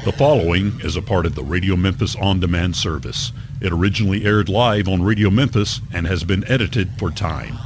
The following is a part of the Radio Memphis on-demand service. It originally aired live on Radio Memphis and has been edited for time.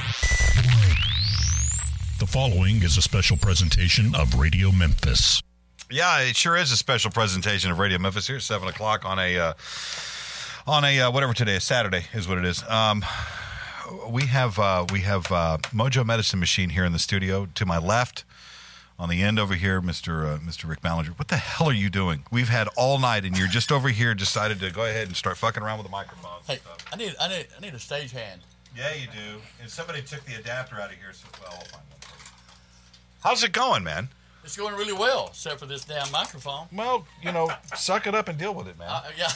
The following is a special presentation of Radio Memphis. Yeah, it sure is a special presentation of Radio Memphis here at 7 o'clock on a whatever today is, Saturday is what it is. We have Mojo Medicine Machine here in the studio. To my left, on the end over here, Mr. Rick Ballinger. What the hell are you doing? We've had all night, and you're just over here decided to go ahead and start fucking around with the microphone. Hey, I need a stage hand. Yeah, you do. And somebody took the adapter out of here, so well, I'll find one for you. How's it going, man? It's going really well, except for this damn microphone. Well, suck it up and deal with it, man. Yeah.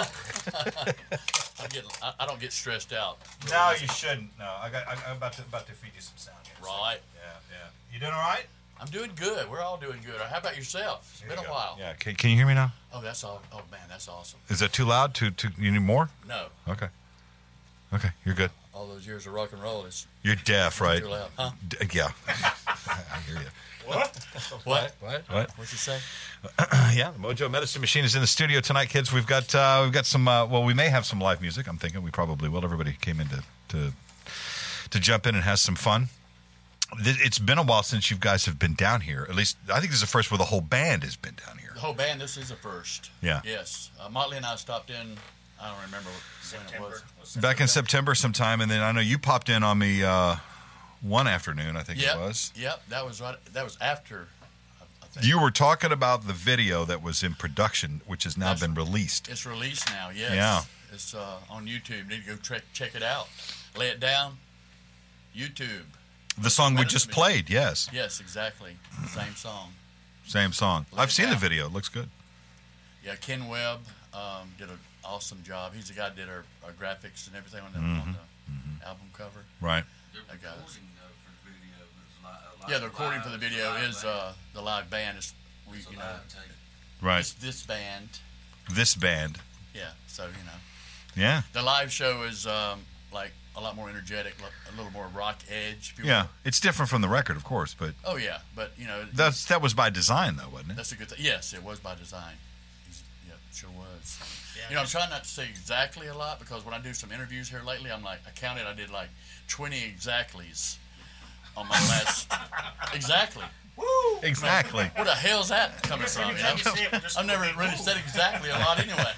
I don't get stressed out. No, you shouldn't. No, I'm about to feed you some sound here. Right. Yeah. You doing all right? I'm doing good. We're all doing good. How about yourself? It's been a while. Yeah. Can you hear me now? Oh, that's all. Oh man, that's awesome. Is that too loud? Too? You need more? No. Okay, you're good. All those years of rock and roll is. You're deaf, right? Too loud, huh? Yeah. I hear you. What? What'd you say? Yeah, the Mojo Medicine Machine is in the studio tonight, kids. We've got some. We may have some live music. I'm thinking we probably will. Everybody came in to jump in and has some fun. It's been a while since you guys have been down here. At least I think this is the first where the whole band has been down here. The whole band. This is the first. Yeah. Yes. Motley and I stopped in. I don't remember when it was. Back in September sometime, and then I know you popped in on me one afternoon. I think it was. Yep. That was right. That was after. I think. You were talking about the video that was in production, which has now been released. It's released now. Yes. Yeah. It's on YouTube. Need to go check it out. Lay it down. YouTube. The song we just played, yes. Yes, exactly. Same song. Same song. I've seen the video. It looks good. Yeah, Ken Webb did an awesome job. He's the guy that did our graphics and everything on the album cover. Right. That guy. Yeah, the recording for the video is the live band. Right. It's this band. This band. Yeah, so, Yeah. The live show is like a lot more energetic, a little more rock edge. Yeah, it's different from the record, of course, but oh yeah, but that was by design, though, wasn't it? That's a good thing. Yes, it was by design. Yeah, it sure was. Yeah, I'm trying not to say exactly a lot because when I do some interviews here lately, I did like 20 exactlies on my last exactly. Woo! Exactly. Where the hell's that coming from? I've never really said exactly a lot anyway.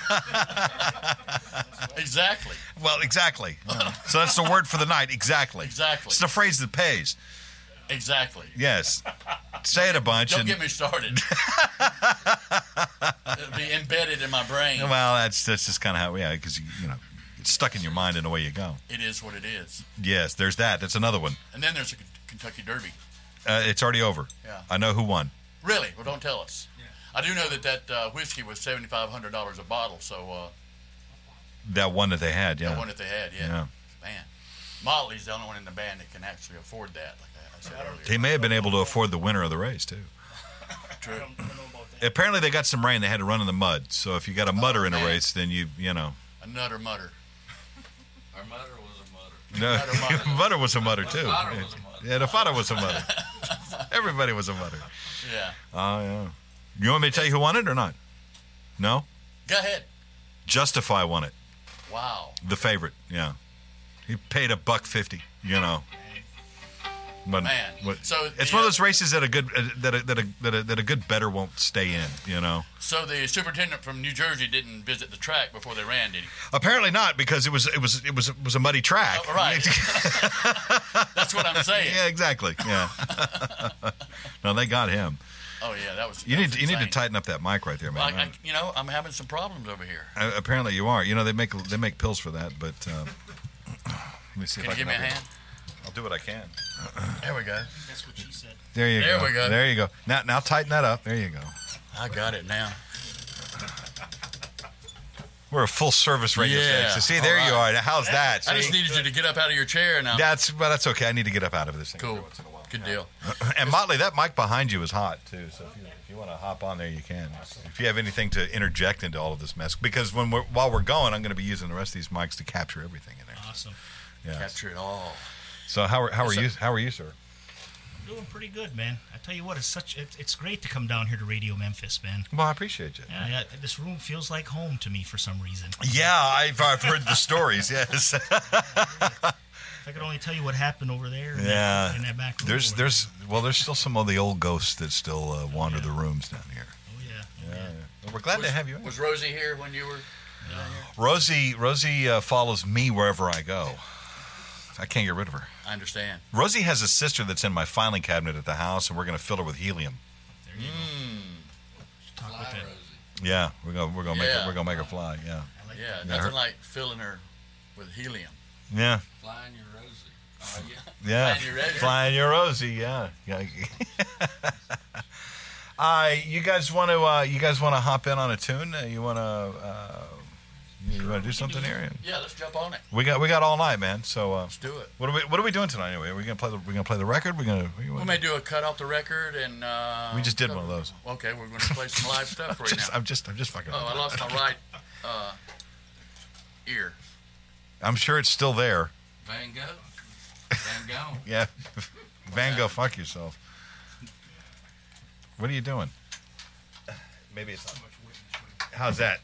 Exactly. Well, exactly. So that's the word for the night. Exactly. Exactly. It's the phrase that pays. Exactly. Yes. Say it a bunch. Don't get me started. It'll be embedded in my brain. Well, that's just kind of how because it's stuck in your mind in the way you go. It is what it is. Yes, there's that. That's another one. And then there's a Kentucky Derby. It's already over. Yeah. I know who won. Really? Well, don't tell us. Yeah. I do know that whiskey was $7,500 a bottle, so... that one that they had, yeah. That one that they had, yeah. Man. Motley's the only one in the band that can actually afford that, like I said earlier. They may have been able to afford the winner of the race, too. True. Apparently they got some rain. They had to run in the mud. So if you got a mudder in a race, then you know. A nutter mutter. Our mutter was a mutter. No, mutter was a mutter, too. Yeah, the father was a mutter. Everybody was a mutter. Yeah. Oh, yeah. You want me to tell you who won it or not? No? Go ahead. Justify won it. Wow. The favorite, yeah. He paid $150, But, man, so it's one of those races that a good better won't stay in, So the superintendent from New Jersey didn't visit the track before they ran, did he? Apparently not, because it was a muddy track. Oh, right. That's what I'm saying. Yeah, exactly. Yeah. No, they got him. Oh yeah, that was. You need to tighten up that mic right there, man. Well, I'm having some problems over here. Apparently you are. They make pills for that, but let me see. Can you give me a hand? I'll do what I can. There we go. That's what she said. There you go. There we go. There you go. Now tighten that up. There you go. I got it now. We're a full service radio Yeah. station. See, there you are. Now, how's that? I just needed you to get up out of your chair now. That's okay. I need to get up out of this thing. Cool. Every once in a while. Good deal. And Motley, that mic behind you is hot too. So if you want to hop on there, you can. If you have anything to interject into all of this mess, because while we're going, I'm going to be using the rest of these mics to capture everything in there. Awesome. Yeah. Capture it all. So how are you? How are you, sir? Doing pretty good, man. I tell you what, it's great to come down here to Radio Memphis, man. Well, I appreciate you. Yeah, this room feels like home to me for some reason. Yeah, I've heard the stories. Yes. If I could only tell you what happened over there. In that back room. There's still some of the old ghosts that still wander the rooms down here. Oh yeah. Well, we're glad to have you in. Was Rosie here when you were Rosie follows me wherever I go. I can't get rid of her. I understand. Rosie has a sister that's in my filing cabinet at the house, and we're going to fill her with helium. There you go. Talk with that. Yeah, we're gonna make her fly. Yeah. Yeah, nothing like filling her with helium. Yeah. Flying your Rosie. Yeah. Flying your Rosie. Flying your Rosie. Yeah. You guys want to hop in on a tune? You want to do something here? Yeah, let's jump on it. We got all night, man. So Let's do it. what are we doing tonight anyway? Are we gonna play the record? We may do a cut off the record and. We just did one of those. Okay, we're going to play some live stuff right now. I'm just fucking. Oh, I lost my right ear. I'm sure it's still there. Van Gogh. Van Gogh. Yeah. Van Gogh, fuck yourself. What are you doing? Maybe it's not. How's that?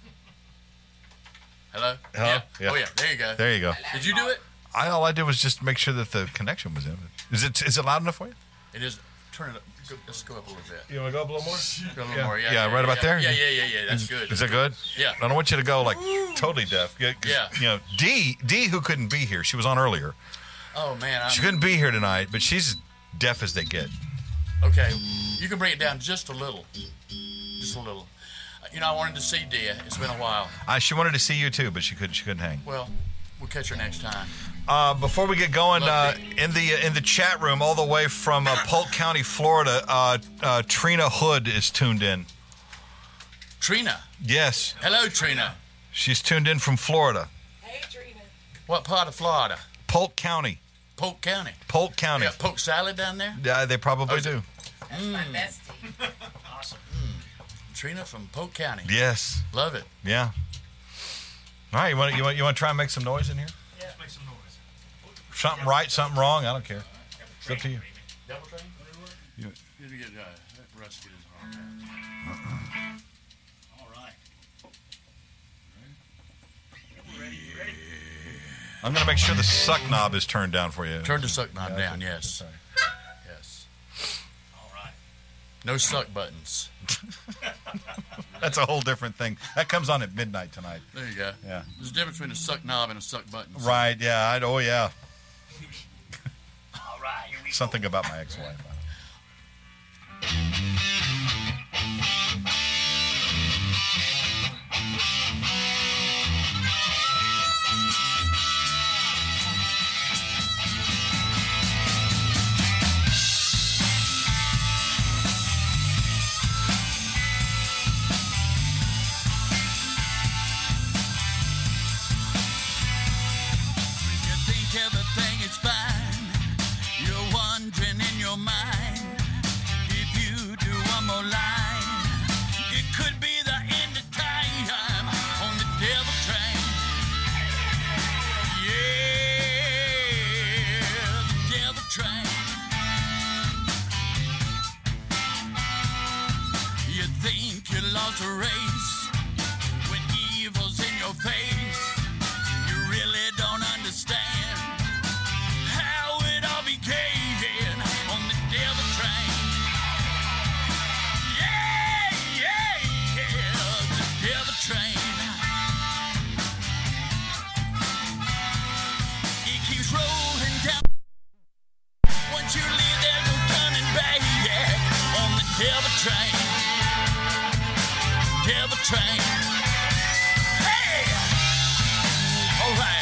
Hello? Hello? Yeah. Oh, yeah. There you go. There you go. Did you do it? All I did was just make sure that the connection was in. Is it loud enough for you? It is. Turn it up. Let's go up a little bit. You want to go up a little more? Go a little more. Yeah, right about there? Yeah. That's good. Is that good? Yeah. I don't want you to go like totally deaf. Yeah. You know, D, who couldn't be here, she was on earlier. Oh, man. She couldn't be here tonight, but she's deaf as they get. Okay. You can bring it down just a little. Just a little. I wanted to see Dia. It's been a while. She wanted to see you too, but she couldn't hang. Well, we'll catch her next time. Before we get going, in the chat room, all the way from Polk County, Florida, Trina Hood is tuned in. Trina. Yes. Hello, Trina. She's tuned in from Florida. Hey, Trina. What part of Florida? Polk County. Polk County. Polk County. They got poke salad down there? Yeah, they probably do. That's my bestie. Awesome. Trina from Polk County. Yes. Love it. Yeah. All right, you want to try and make some noise in here? Yeah, let's make some noise. Something right, something wrong. I don't care. It's up to you. Double train? You- Did you get Russ get his arm All right. Ready? I'm going to make sure the suck knob is turned down for you. Turn the suck knob down, okay. yes. Sorry. Yes. All right. No suck buttons. That's a whole different thing. That comes on at midnight tonight. There you go. Yeah. There's a difference between a suck knob and a suck button. Right, yeah. Oh, yeah. All right. Here we go. Something about my ex-wife. You think everything is fine. You're wondering in your mind if you do one more line. It could be the end of time on the devil train. Yeah, the devil train. You think you lost a race when evil's in your face. You really don't understand how it all began on the devil train. Yeah, the devil train. It keeps rolling down. Once you leave, there's no turning back on the devil train. Devil train. Hey! All right.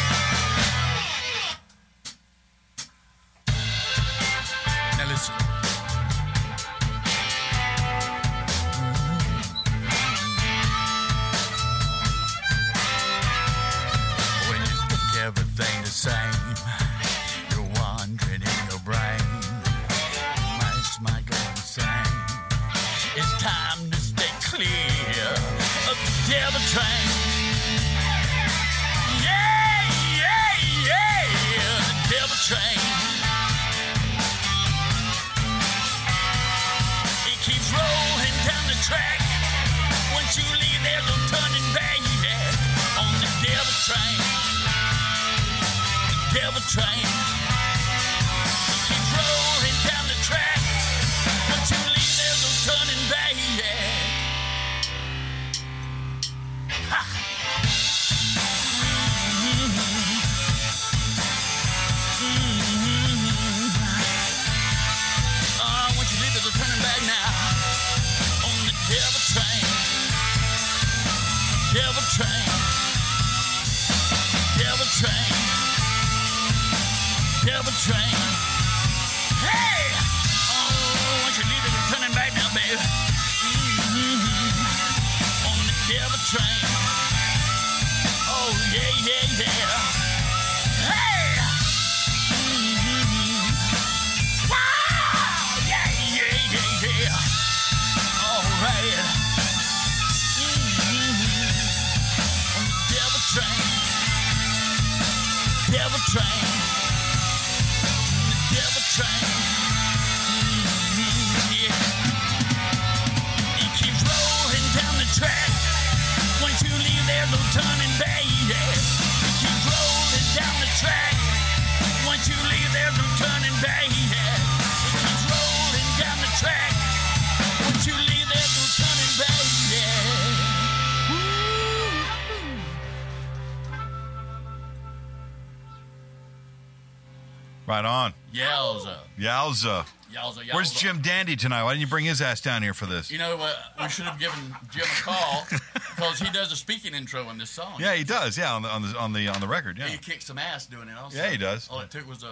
Now listen. train. Yeah, yeah, yeah, the devil train. It keeps rolling down the track. Once you leave, there's no turning back. Yeah, on the devil train. The devil train. It keeps rolling down the track. Once you leave, there's no turning back. Yeah. Once you leave, there's no turning back now. On the devil train. Devil train. Devil train. Devil train. Hey! Oh, once you leave, there's no turning back now, baby. On the devil train. Oh, yeah, yeah, yeah. Hey! Wow! Yeah, yeah, yeah, yeah. All right. On the devil train. Devil train. The devil train. Yeah. It keeps rolling down the track. Once you leave, there's no turning back. Yeah. It keeps rolling down the track. Once you leave, there's no turning back. Yeah. It keeps rolling down the track. Once you leave, there's no turning back. Yeah. Right on. Yowza. Yowza. Yowza. Where's Jim Dandy tonight? Why didn't you bring his ass down here for this? You know what? We should have given Jim a call because he does a speaking intro in this song. Yeah, he does. Yeah, on the record. Yeah. He kicked some ass doing it also. Yeah, he does. All it took was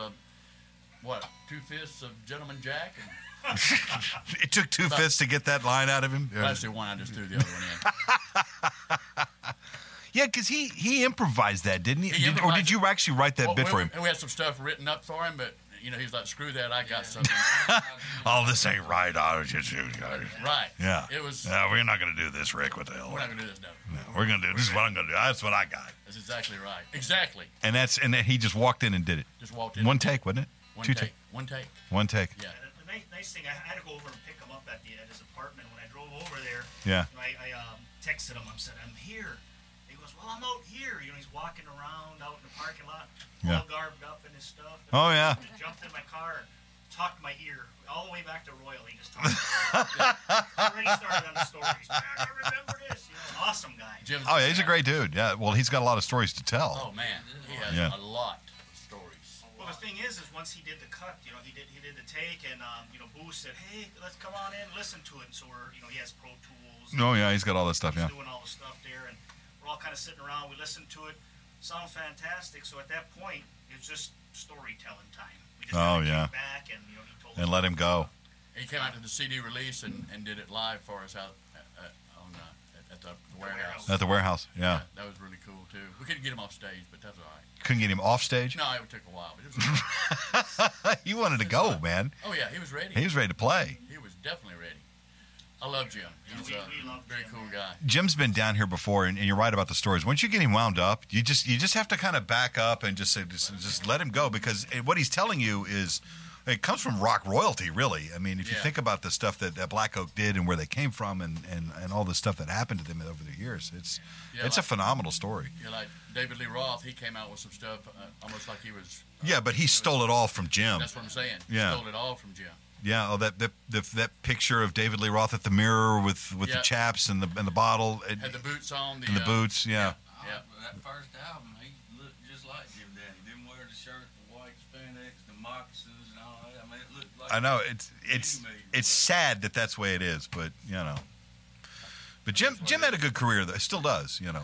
2 fists of Gentleman Jack, and It took 2 fists to get that line out of him. actually one. I just threw the other one in. Yeah, because he improvised that, didn't he? He Or improvised did you actually write that bit for him? We had some stuff written up for him, but he's like, screw that. I got something. Oh, this ain't right. I was just Right. Yeah. It was. No, we're not going to do this, Rick. What the hell? We're not gonna do this now. No, we're going to do this. Is what I'm going to do. That's what I got. That's exactly right. Exactly. And then he just walked in and did it. Just walked in. One take, wasn't it? One Two take. One take. One take. Yeah. The nice thing, I had to go over and pick him up at his apartment. When I drove over there, Yeah. I texted him. I said, "I'm here." He goes, "Well, I'm out here." He's walking around out in the parking lot, Yeah. all garbed up in his stuff. Oh, yeah. Just jumped in my car and talked my ear all the way back to Royal. He just talked. Already started on the stories. Man, I remember this. An awesome guy. Jim's Oh, yeah, he's a great dude. Yeah, well, he's got a lot of stories to tell. Oh man, he has Yeah. a lot of stories. Well, the thing is once he did the cut, he did the take, and Booth said, "Hey, let's come on in, listen to it." And so he has Pro Tools. Oh, yeah, he's got all that stuff, He's yeah. doing all the stuff there, and we're all kind of sitting around. We listened to it, sound fantastic. So at that point, it's just storytelling time. We just Oh, kinda yeah. came back, and he told And us let him go. He came out to the CD release and did it live for us out at the warehouse. At the warehouse, yeah. That was really cool too. We couldn't get him off stage, but that's all right. Couldn't get him off stage? No, it took a while, but it was You wanted to go, man. oh yeah, he was ready. He was ready to play. He was definitely ready. I love Jim. He's we a love very Jim, cool man. guy. Jim's been down here before, and you're right about the stories. Once you get him wound up, you just have to kind of back up and just let him go, because what he's telling you is it comes from rock royalty, really. I mean, if you Yeah. think about the stuff that Black Oak did and where they came from, and all the stuff that happened to them over the years, it's Yeah, a like- phenomenal story. Like David Lee Roth, he came out with some stuff almost like he was. Yeah, but he stole it all from Jim. That's what I'm saying. Yeah. He stole it all from Jim. Yeah, oh, that picture of David Lee Roth at the mirror with the Yeah. chaps and the bottle Had the boots on. and the boots. Yeah. Yeah. That first album, he looked just like Jim Dandy. Didn't wear the shirt, the white spandex, the moccasins, and all that. I mean, it looked like. I know it's sad that that's the way it is, but But Jim had a good career, though. Still does, Yeah.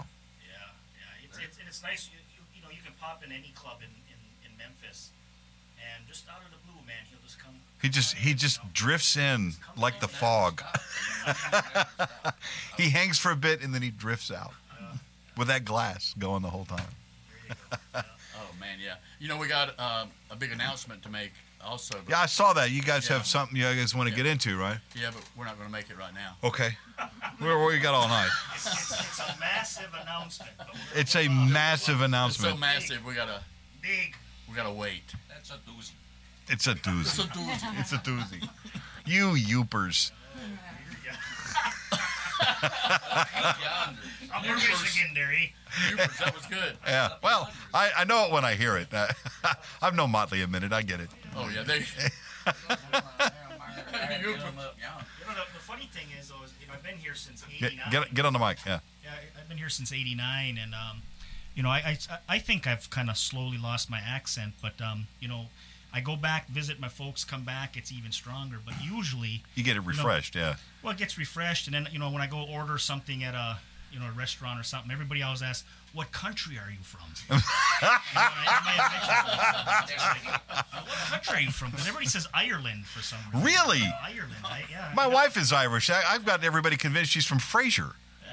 It's nice. You can pop in any club in Memphis, and just out of the blue, man, he'll just come. He just drifts in like the fog. He hangs for a bit and then he drifts out with that glass going the whole time. Oh man, yeah. You know, we got a big announcement to make also. But, Yeah, I saw that. You guys Yeah. have something you guys want to get into, right? yeah, but we're not going to make it right now. Okay. Where you got all night? It's a massive announcement. But It's a massive It's so announcement. massive, we gotta big. wait. That's a doozy. It's a doozy. It's a doozy. It's a doozy. You youpers. Yonder. I'm gonna again, Derry. Youpers, that was good. Yeah. Well, I know it when I hear it. I've known Motley a minute. I get it. Oh yeah, they. You know, the funny thing is, though, is, you know, I've been here since Get, '89. get on the mic. Yeah. Yeah, I've been here since '89, and you know, I think I've kind of slowly lost my accent, but you know, I go back, visit my folks, come back, it's even stronger. But usually, You get it refreshed. Yeah. well, it gets refreshed, and then you know, when I go order something at a restaurant or something, everybody always asks, "What country are you from?" You know, I might have mentioned that. What country are you from? Because everybody says Ireland for some reason. Really? Ireland, yeah. My wife is Irish. I've got everybody convinced she's from Frasier.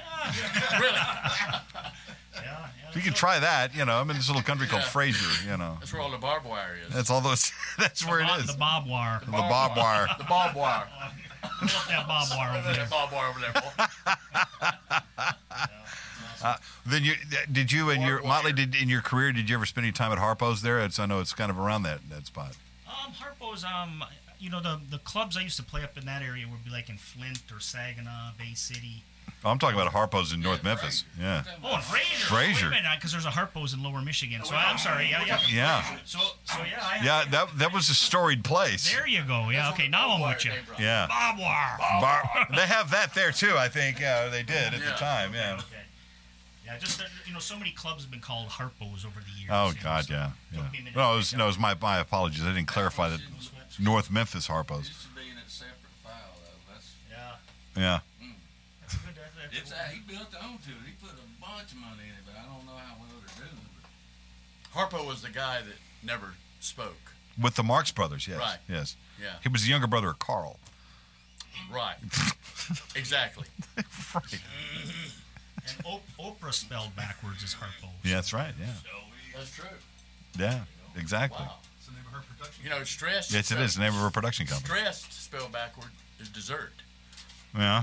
Yeah. You can try that. You know, I'm in this little country called Frasier. You know, That's where all the barbed wire is. that's all those. That's where it is. The bob wire. The barbed wire. The barbed wire. Pull up that bob wire over there. Barbed wire over there. Then did you and your Barbed Motley wire. in your career? Did you ever spend any time at Harpo's there? I know it's kind of around that spot. Harpo's, you know, the clubs I used to play up in that area would be like in Flint or Saginaw, Bay City. Oh, I'm talking about Harpo's in North Memphis. Yeah. Oh, and Fraser. Fraser. Because there's a Harpo's in Lower Michigan. So I'm sorry. Yeah. Yeah. So yeah. Yeah. That was a storied place. There you go. Yeah. Okay. Now I'm with you. Yeah. Bob wire. They have that there too. I think. Yeah, they did at the time. Yeah. Okay. Yeah. Just you know, so many clubs have been called Harpo's over the years. Oh you know, God, so yeah. it took me a minute No, to it was pick no, it up. was my apologies. I didn't clarify that North Memphis Harpo's. Used to be in a separate file, though. That's Yeah. Yeah. That's good. That's it's he built onto it. He put a bunch of money in it, but I don't know how well they're doing. Harpo was the guy that never spoke. With the Marx Brothers, yes. Right. Yes. Yeah. He was the younger brother of Carl. Right. Exactly. Right. And Oprah spelled backwards is Harpo. Yeah, that's right. Yeah. That's true. Yeah. Exactly. Wow. You know, stressed. Yes, it is the name of her production company. Stressed spelled backward is dessert. Yeah.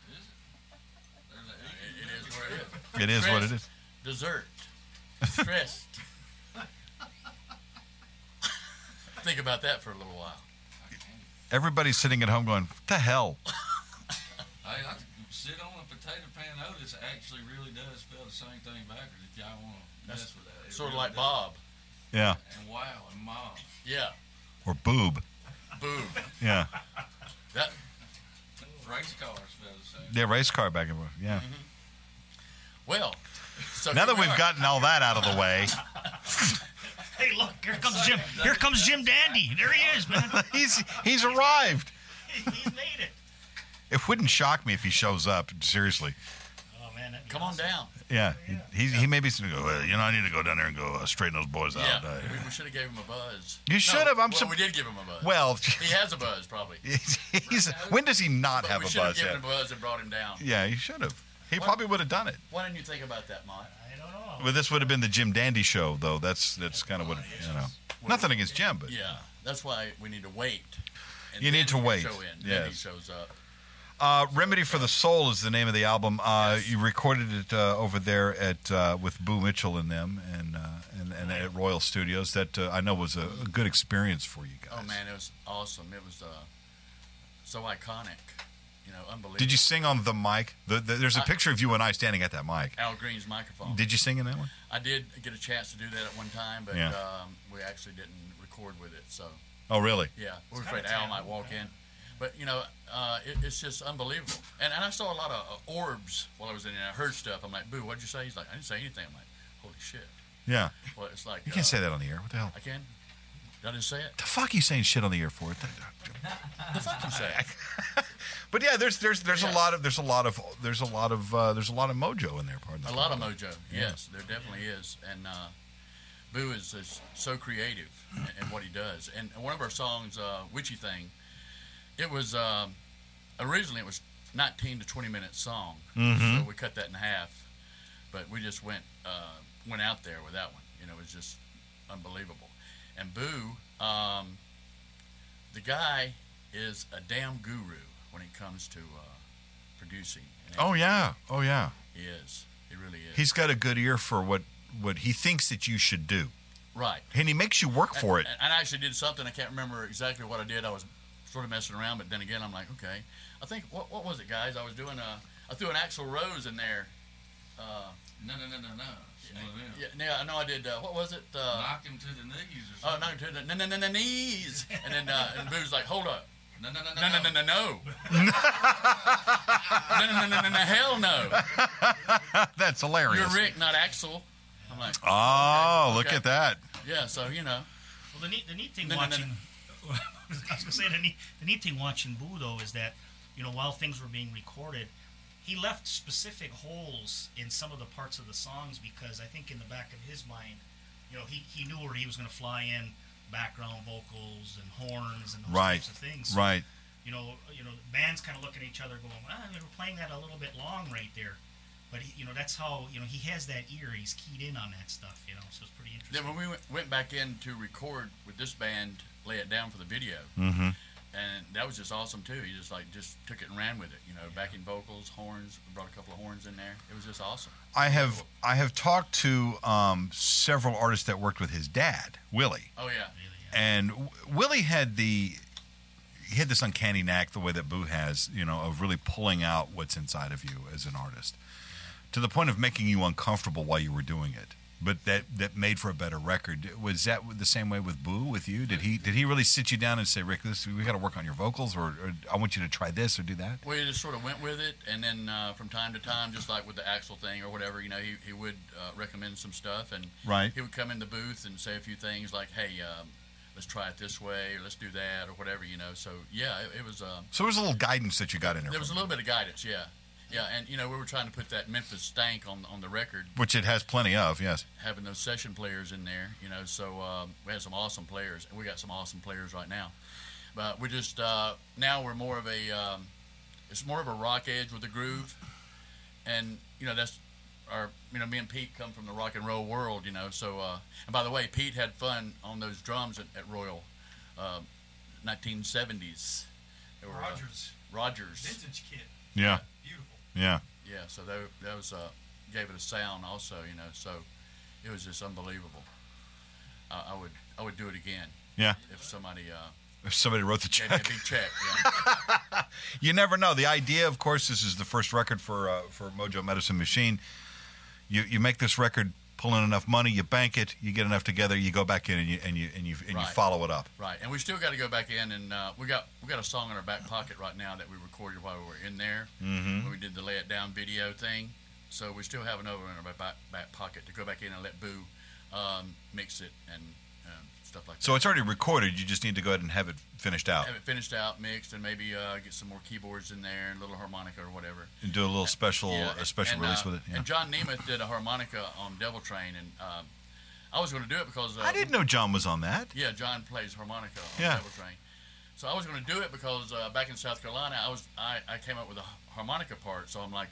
It is what it is. It is what it is. Dessert. Stressed. Think about that for a little while. Everybody's sitting at home going, "What the hell?" I sit on a potato pan. Otis actually really does spell the same thing backwards. If y'all want to mess with that, It Sort of really like does. Bob. Yeah. And wow and mom. Yeah. Or boob. Boom. Yeah. That. Race cars spell the same. Yeah, race car back and forth. Yeah. Well. So Now here that we we've are. gotten all that out of the way, Hey, look, here comes Jim. Here comes Jim Dandy. There he is, man. he's arrived. He's made it. It wouldn't shock me if he shows up. Seriously. Oh man, that'd be Come on awesome. down. Yeah. He may be going to go, "Well, I need to go down there and go straighten those boys out." Yeah. We should have gave him a buzz. You should have. We did give him a buzz. Well, He has a buzz, probably. when does he not But have we a should have buzz given yet? him a buzz and brought him down. Yeah, he should have. He probably would have done it. Why didn't you think about that, Mike? I don't know. Well, this would have been the Jim Dandy show, though. That's kind of what, Nothing against Jim, but Yeah. That's why we need to wait. And You then need to he can wait. Show in. Then he Yes. shows up. Remedy for the Soul is the name of the album. Yes. You recorded it over there at with Boo Mitchell and them, and at Royal Studios. That I know was a good experience for you guys. Oh man, it was awesome. It was so iconic. You know, unbelievable. Did you sing on the mic? There's a picture of you and I standing at that mic. Al Green's microphone? Did you sing in that one? I did get a chance to do that at one time, but Yeah. we actually didn't record with it. So Oh, really? yeah, we were afraid Al might walk in. But you know, it's just unbelievable. And I saw a lot of orbs while I was in there. I heard stuff. I'm like, Boo, what'd you say? He's like, I didn't say anything. I'm like, holy shit. Yeah. Well, it's like You can't say that on the air. What the hell? I can. Did I just say it? The fuck you saying shit on the air for? The fuck you say? But yeah, there's a lot of mojo in there. Pardon. A lot of mojo. Yes, there definitely is. And Boo is so creative in what he does. And one of our songs, Witchy Thing, it was originally it was 19 to 20 minute song. Mm-hmm. So we cut that in half. But we just went out there with that one. You know, it was just unbelievable. And Boo, the guy is a damn guru when it comes to producing. Oh yeah. He is. He really is. He's got a good ear for what he thinks that you should do, right. and he makes you work for it. And I actually did something. I can't remember exactly what I did. I was sort of messing around, but then again, I'm like, okay. I think what was it, guys? I was doing I threw an Axl Rose in there. No. Yeah, I know I did. What was it? Knock him to the knees or Oh, something. knock him to the knees. And then and Boo's like, hold up. No. No. No, hell no. That's hilarious. You're Rick, not Axel. I'm like, Oh, okay, look okay. at that. Yeah, so, you know. Well, the neat thing No. watching, I was going to say the neat thing watching Boo though is that, while things were being recorded, he left specific holes in some of the parts of the songs because I think in the back of his mind, he knew where he was going to fly in background vocals and horns and those types of things. So, Right. the bands kind of look at each other going, they were playing that a little bit long right there. But, that's how, he has that ear. He's keyed in on that stuff, so it's pretty interesting. Then when we went back in to record with this band, Lay It Down for the video, Mm-hmm. and that was just awesome too. He just took it and ran with it, backing vocals, horns, brought a couple of horns in there. It was just awesome. I have talked to several artists that worked with his dad, Willie, Oh yeah. and Willie had this uncanny knack, the way that Boo has, of really pulling out what's inside of you as an artist, to the point of making you uncomfortable while you were doing it. But that made for a better record. Was that the same way with Boo, with you? Did he really sit you down and say, Rick, we got to work on your vocals, or I want you to try this or do that? We just sort of went with it, and then from time to time, just like with the Axl thing or whatever, he would recommend some stuff, and Right. he would come in the booth and say a few things like, hey, let's try it this way, or let's do that, or whatever, So yeah, it was. So there was a little guidance that you got in there. There was a little bit of guidance, yeah. Yeah, and we were trying to put that Memphis stank on the record, Which it has plenty of, yes. having those session players in there, So we had some awesome players, and we got some awesome players right now. But we just now we're more of a it's more of a rock edge with the groove, and that's our me and Pete come from the rock and roll world, So and by the way, Pete had fun on those drums at Royal, 1970s. They were, Rogers. Vintage kit. Yeah, Beautiful. yeah. Yeah, so that was gave it a sound also, So it was just unbelievable. I would do it again. Yeah. If somebody If somebody wrote the gave me a check. big check. Yeah. You never know. The idea, of course, this is the first record for Mojo Medicine Machine. You make this record, pull in enough money, you bank it, you get enough together, you go back in and you Right. follow it up. Right, and we still got to go back in, and we got a song in our back pocket right now that we recorded while we were in there when we did the Lay It Down video thing. So we still have another in our back pocket to go back in and let Boo mix it and stuff like that. So it's already recorded. You just need to go ahead and have it finished out Have it finished out, mixed, and maybe get some more keyboards in there and a little harmonica or whatever. and do a little special Yeah, special and, release with it. Yeah. And John Nemeth did a harmonica on Devil Train, and I was going to do it because I didn't know John was on that. Yeah, John plays harmonica on Yeah. Devil Train. So I was going to do it because back in South Carolina, I came up with a harmonica part. So I'm like,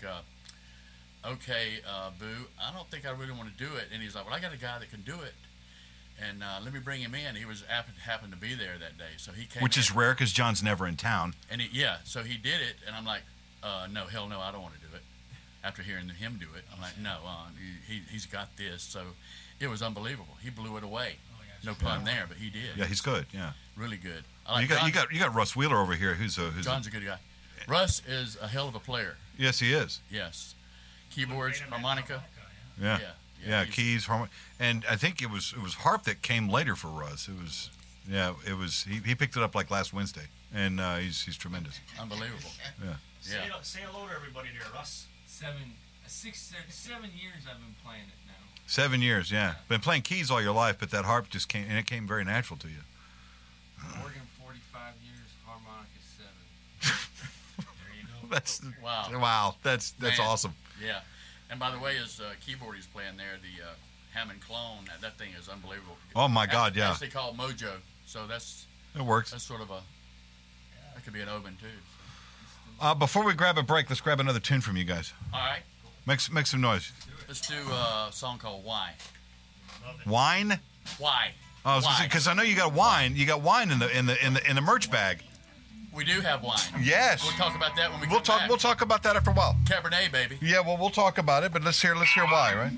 okay, Boo, I don't think I really want to do it. And he's like, well, I got a guy that can do it, and let me bring him in. He was happened to be there that day, so he came. Which in, is rare because John's never in town. and so he did it, and I'm like, no, hell no, I don't want to do it. After hearing him do it, I'm like, no, he's got this. So it was unbelievable. He blew it away. No pun there, but he did. Yeah, he's good. Yeah, Really good. I like you got Russ Wheeler over here, who's John's a good guy. Russ is a hell of a player. yes, he is. Yes, keyboards, harmonica. Yeah, Yeah, he's- keys, and I think it was harp that came later for Russ. He picked it up like last Wednesday, and he's tremendous. Unbelievable. Yeah. Yeah. Say hello to everybody there, Russ. 7 years I've been playing it now. 7 years, yeah. Been playing keys all your life, but that harp just came, and it came very natural to you. Organ 45 years, harmonica 7. There you go. That's Wow. That's Man. awesome. Yeah. And by the way, his keyboard he's playing there, the Hammond clone, that thing is unbelievable. Oh my God, yeah. Actually called Mojo. So that's It works. sort of that could be an omen too. Before we grab a break, let's grab another tune from you guys. All right. Make some noise. Let's do a song called Why. Love it. Wine. Why? Oh, Why? because I know you got wine. You got wine in the merch bag. We do have wine. Yes. We'll talk about that when we We'll come talk. back. We'll talk about that after a while. Cabernet, baby. Yeah. Well, we'll talk about it, but let's hear why, right?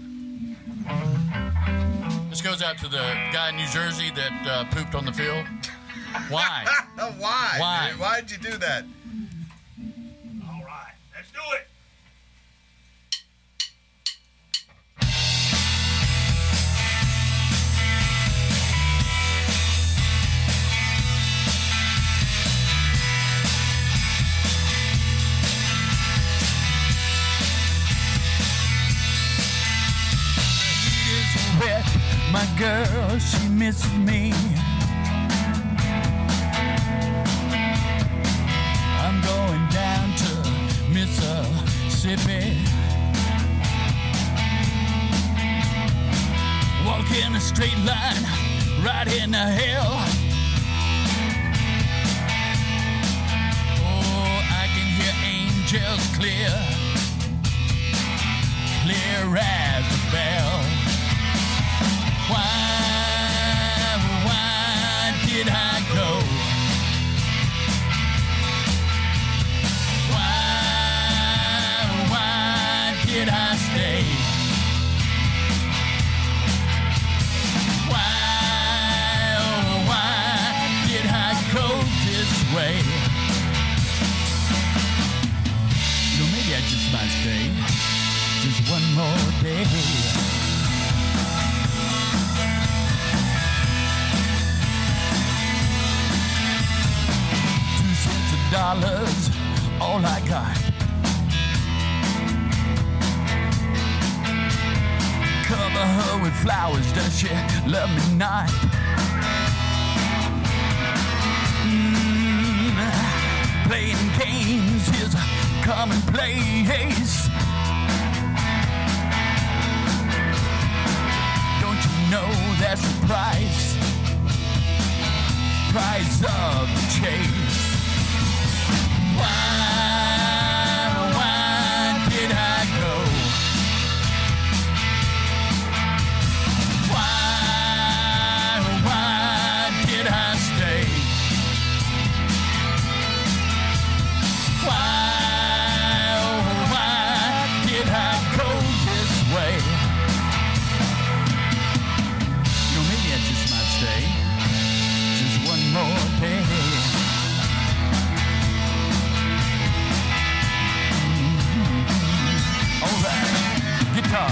This goes out to the guy in New Jersey that pooped on the field. Why? Why? Why? Why'd you do that? All right, let's do it. Wet, my girl, she misses me. I'm going down to Mississippi. Walking a straight line right into hell. Oh, I can hear angels clear as a bell. Why did I go? Why did I stay? Why did I go this way? You know, maybe I just might stay just one more day. $2 all I got. Cover her with flowers, does she love me not? Playing games is a commonplace. Don't you know that's the price of the chase? Why did I go? Why did I stay? Why did I go this way? You know, maybe I just might stay just one more day. Guitar.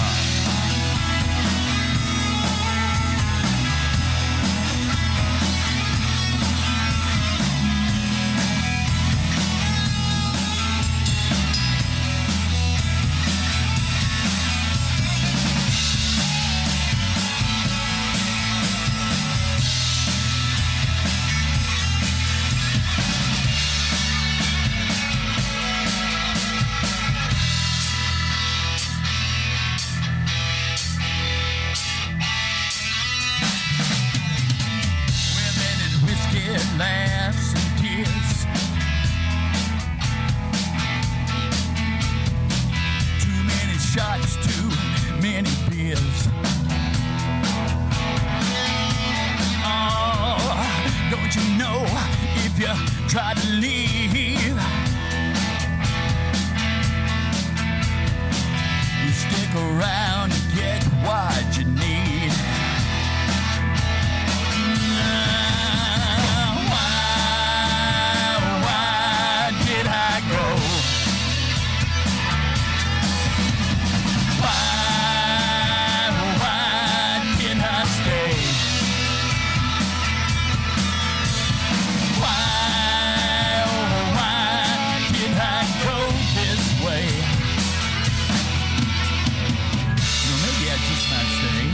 Laughs and tears. Too many shots, too many beers. Oh, don't you know if you try to leave, you stick around and get what you need. Maybe I just might stay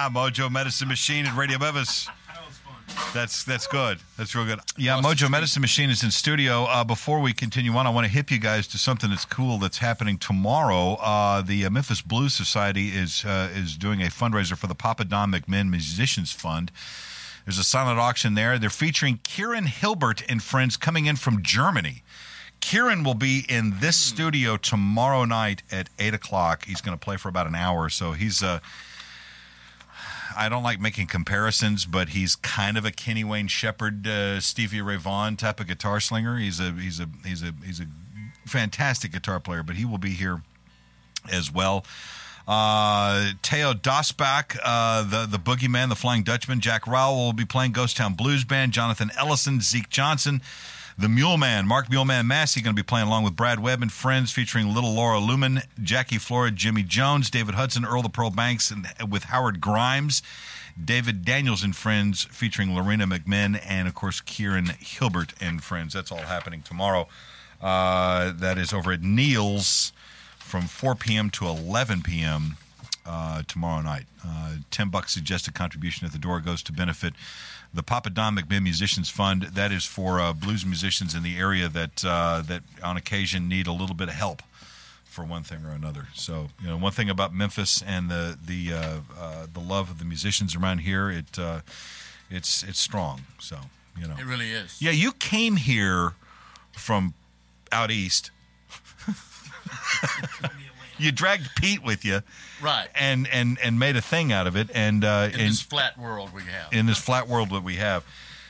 Mojo Medicine Machine at Radio Memphis. That's good. That's real good. Yeah, Mojo Medicine Machine is in studio. Before we continue on, I want to hip you guys to something that's cool that's happening tomorrow. The Memphis Blues Society is doing a fundraiser for the Papa Don McMahon Musicians Fund. There's a silent auction there. They're featuring Kieran Hilbert and friends coming in from Germany. Kieran will be in this studio tomorrow night at 8 o'clock. He's going to play for about an hour. So he's I don't like making comparisons, but he's kind of a Kenny Wayne Shepherd, Stevie Ray Vaughan type of guitar slinger. He's a fantastic guitar player, but he will be here as well. Theo Dasbach, the Boogeyman, the Flying Dutchman. Jack Rowell will be playing Ghost Town Blues Band. Jonathan Ellison, Zeke Johnson. The Muleman, Mark Muleman Massey, going to be playing along with Brad Webb and friends, featuring Little Laura Lumen, Jackie Flora, Jimmy Jones, David Hudson, Earl the Pearl Banks, and with Howard Grimes, David Daniels and friends, featuring Lorena McMinn, and, of course, Kieran Hilbert and friends. That's all happening tomorrow. That is over at Neil's from 4 p.m. to 11 p.m. Tomorrow night. $10 suggested contribution at the door goes to benefit the Papa Don McMahon Musicians Fund. That is for blues musicians in the area that on occasion need a little bit of help for one thing or another. So, one thing about Memphis and the love of the musicians around here, it's strong. So, It really is. Yeah, you came here from out east. You dragged Pete with you, right? And made a thing out of it. And in this flat world we have. In this flat world that we have,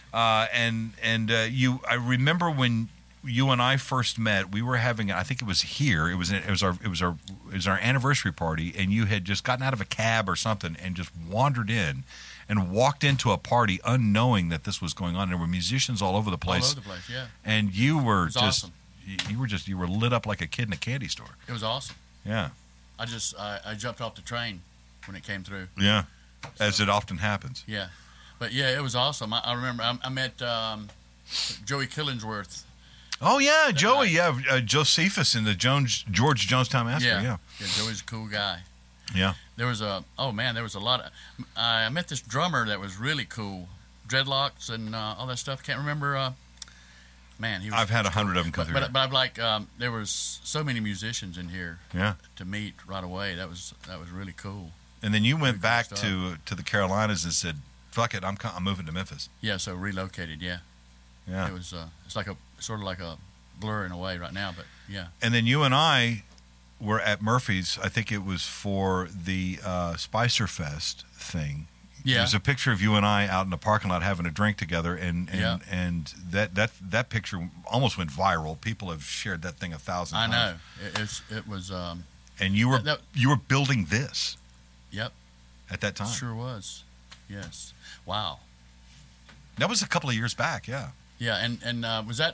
I remember when you and I first met. We were having, I think it was here. It was our anniversary party, and you had just gotten out of a cab or something and just wandered in, and walked into a party unknowing that this was going on. There were musicians all over the place. All over the place, yeah. And you were just awesome. You were lit up like a kid in a candy store. It was awesome. Yeah. I jumped off the train when it came through. Yeah, as it often happens. Yeah, but yeah, it was awesome. I remember I met Joey Killingsworth. Oh yeah, Joey. Yeah, Josephus in the George Jonestown Massacre. Yeah, Joey's a cool guy. Yeah. There was a lot of. I met this drummer that was really cool, dreadlocks and all that stuff. Can't remember. Man, he was. I've had 100 of them come through. But I'm like, there was so many musicians in here. Yeah. To meet right away, that was really cool. And then you went back to the Carolinas and said, "Fuck it, I'm moving to Memphis." Yeah, so relocated. Yeah. Yeah. It was. It's like sort of like a blur in a way right now, but yeah. And then you and I were at Murphy's. I think it was for the Spicer Fest thing. Yeah. There's a picture of you and I out in the parking lot having a drink together, and that picture almost went viral. People have shared that thing 1,000 times. I know. It was. And you were building this. Yep. At that time. Sure was. Yes. Wow. That was a couple of years back. Yeah. Yeah, and was that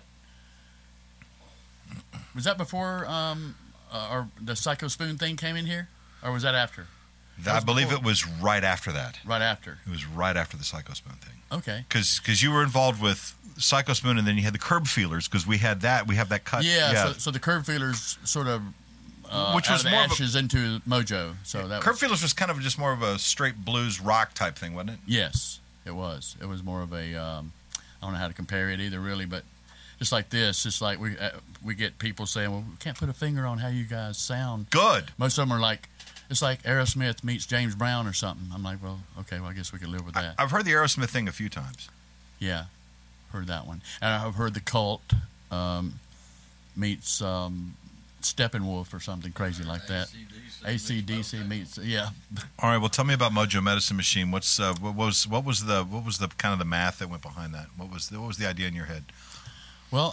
before or the Psycho Spoon thing came in here, or was that after? I believe it was right after that. Right after. It was right after the Psycho Spoon thing. Okay. Because you were involved with Psycho Spoon, and then you had the Curb Feelers, because we have that cut. Yeah. So the Curb Feelers sort of which was out of more ashes into Mojo. So that Curb Feelers was kind of just more of a straight blues rock type thing, wasn't it? Yes, it was. It was more of a I don't know how to compare it either, really, but just like this, just like we get people saying, "Well, we can't put a finger on how you guys sound." Good. Most of them are like, it's like Aerosmith meets James Brown or something. I'm like, well, okay, well, I guess we can live with that. I've heard the Aerosmith thing a few times. Yeah, heard that one. And I've heard the Cult meets Steppenwolf or something crazy like that. AC/DC meets, yeah. All right, well, tell me about Mojo Medicine Machine. What was the kind of the math that went behind that? What was the idea in your head? Well,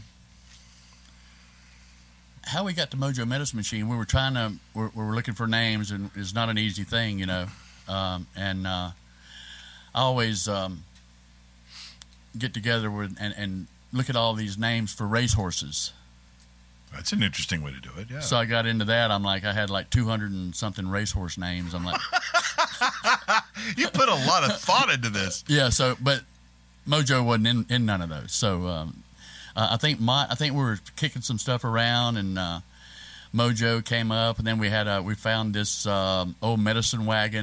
how we got to Mojo Medicine Machine, we were looking for names, and it's not an easy thing, and I always get together with and look at all these names for racehorses. That's an interesting way to do it, yeah. So I got into that. I'm like, I had like 200 and something racehorse names. I'm like, you put a lot of thought into this. Yeah. So, but Mojo wasn't in none of those. So I think we were kicking some stuff around, and Mojo came up, and then we found this old medicine wagon.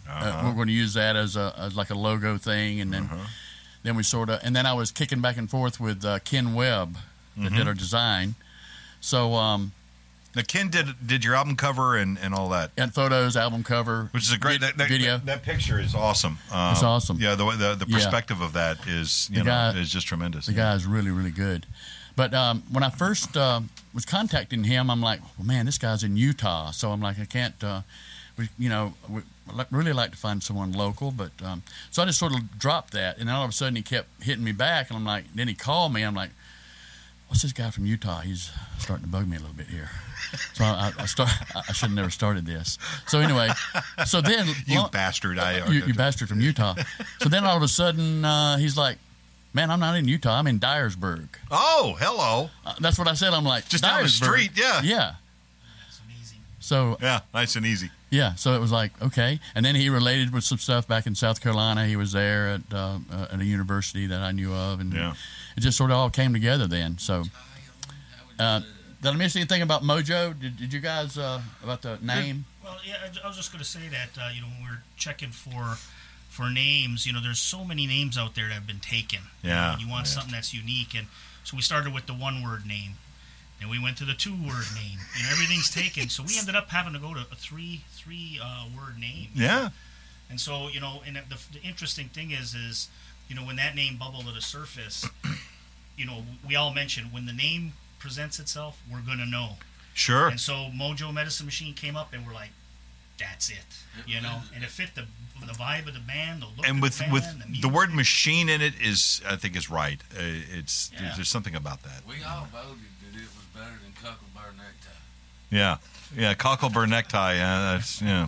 We're going to use that as like a logo thing, and then we sort of, and then I was kicking back and forth with Ken Webb that did our design. So now Ken did your album cover and all that, and photos, album cover, which is a great video. That picture is awesome. It's awesome. Yeah, the perspective of that is is just tremendous. The guy is really, really good. But when I first was contacting him, I'm like, well, man, this guy's in Utah, so I'm like, I can't. We really like to find someone local, but so I just sort of dropped that, and then all of a sudden he kept hitting me back, and I'm like, then he called me, I'm like, what's this guy from Utah? He's starting to bug me a little bit here. So I should have never started this. So anyway, so then you bastard, you bastard from Utah. So then all of a sudden he's like, man, I'm not in Utah. I'm in Dyersburg. Oh, hello. That's what I said. I'm like, just down the street, yeah. Yeah. That's amazing. So yeah, nice and easy. Yeah, so it was like, okay. And then he related with some stuff back in South Carolina. He was there at a university that I knew of, and it just sort of all came together then. So, did I miss anything about Mojo? Did you guys about the name? Well, yeah, I was just going to say that when we're checking for names, there's so many names out there that have been taken. Yeah, and you want something that's unique, and so we started with the one-word name. And we went to the two-word name. Everything's taken. So we ended up having to go to a three-word name. Yeah. And so, and the interesting thing is when that name bubbled to the surface, we all mentioned when the name presents itself, we're going to know. Sure. And so Mojo Medicine Machine came up, and we're like, that's it. And it fit the vibe of the band, the look and of the band, with the word machine in it I think is right. There's something about that. We all voted that it was better than Cocklebur Necktie. Yeah, Cocklebur Necktie. Yeah, that's yeah.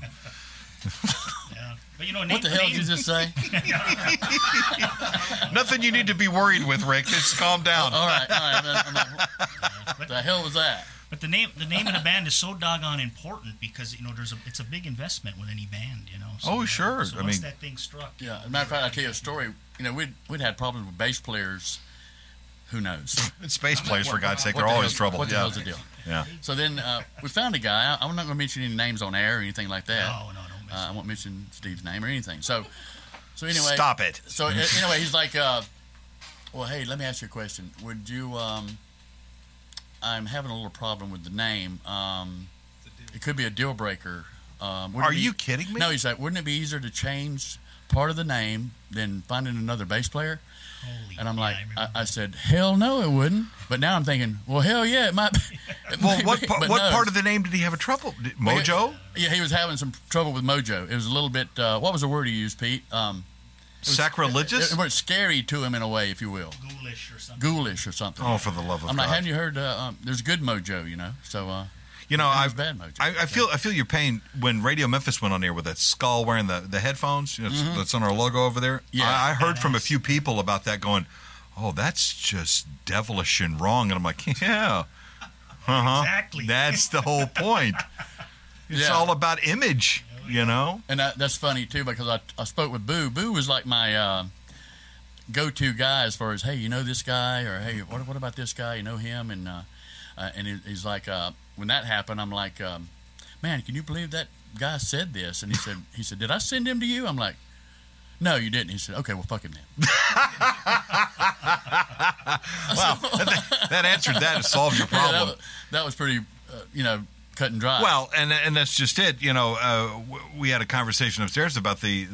But what the hell did you just say? Nothing you need to be worried with, Rick. Just calm down. All right. I'm like, what the hell was that? But the name of the band is so doggone important because it's a big investment with any band, So, sure. So once that thing struck. Yeah. As a matter of fact, I'll tell you a story. We'd had problems with bass players. Who knows? It's bass players, for God's sake. They're always trouble. What the hell's the deal? Yeah. So then we found a guy. I'm not going to mention any names on air or anything like that. No, don't mention. I won't mention Steve's name or anything. So anyway. Stop it. So anyway, he's like, well, hey, let me ask you a question. Would you? I'm having a little problem with the name. It could be a deal breaker. Are you kidding me? No, he's like, wouldn't it be easier to change part of the name than finding another bass player? Holy and I'm like, I said, hell no, it wouldn't. But now I'm thinking, well, hell yeah, it might be. What part of the name did he have a trouble? Mojo? Yeah, he was having some trouble with Mojo. It was a little bit, what was the word he used, Pete? Sacrilegious? It was scary to him in a way, if you will. Ghoulish or something. Oh, for the love of God. I'm like, haven't you heard, there's good Mojo, So, bad Mojo. I feel your pain when Radio Memphis went on air with that skull wearing the headphones. That's on our logo over there. Yeah, I heard from a few people about that going, oh, that's just devilish and wrong. And I'm like, yeah. Exactly. That's the whole point. It's all about image, And that's funny, too, because I spoke with Boo. Boo was like my go-to guy as far as, hey, you know this guy? Or, hey, what about this guy? You know him? And he's like, when that happened, I'm like, man, can you believe that guy said this? And he said, did I send him to you? I'm like, no, you didn't. He said, okay, well, fuck him then. Wow, that answered that and solved your problem. Yeah, that was pretty, cut and dry. Well, and that's just it. We had a conversation upstairs about the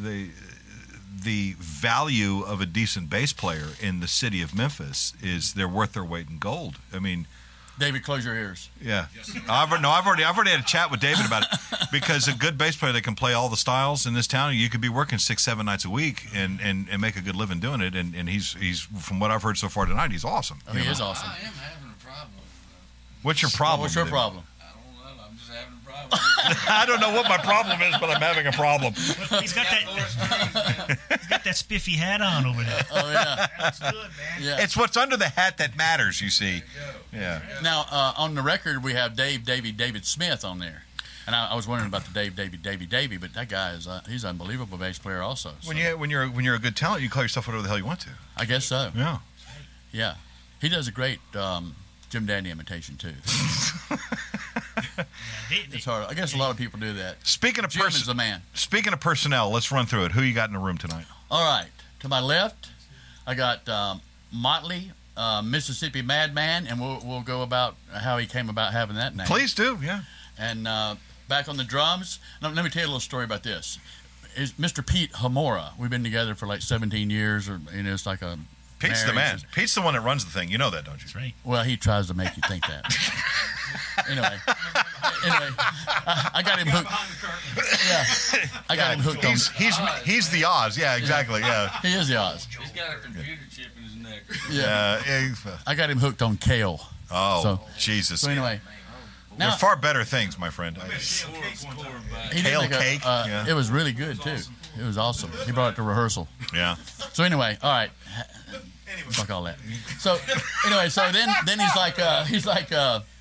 value of a decent bass player in the city of Memphis is they're worth their weight in gold. I mean, David, close your ears. Yeah. I've already had a chat with David about it because a good bass player that can play all the styles in this town, you could be working 6-7 nights a week and make a good living doing it. And he's from what I've heard so far tonight, he's awesome. Oh, he is awesome. I am having a problem. What's your problem? What's your problem? I don't know. I'm just having a problem. I don't know what my problem is, but I'm having a problem. He's got that spiffy hat on over there. Oh, yeah. That's good, man. Yeah. It's what's under the hat that matters, you see. Yeah. Now, on the record, we have David Smith on there. And I was wondering about the Davey, but that guy he's an unbelievable bass player also. So. When you're a good talent, you call yourself whatever the hell you want to. I guess so. Yeah. Yeah. He does a great Jim Dandy imitation, too. It's hard. I guess a lot of people do that. Speaking of Jim is the man. Speaking of personnel, let's run through it. Who you got in the room tonight? All right. To my left, I got Motley, Mississippi Madman, and we'll go about how he came about having that name. Please do, yeah. And back on the drums, let me tell you a little story about this. Is Mr. Pete Hamora. We've been together for like 17 years, or it's like a Pete's the marriage. man. Pete's the one that runs the thing. You know that, don't you? That's right. Well, he tries to make you think that. anyway, I got him hooked. Yeah, I got him hooked on. He's the Oz. Yeah, exactly. Yeah. He is the Oz. He's got a computer chip in his neck. Yeah. I got him hooked on kale. Oh, So- Jesus. So anyway, There are far better things, my friend. he did Kale make cake, yeah. It was really good too. It was awesome. He brought it to rehearsal. Yeah. So anyway, all right. Fuck all that. So anyway, so then he's like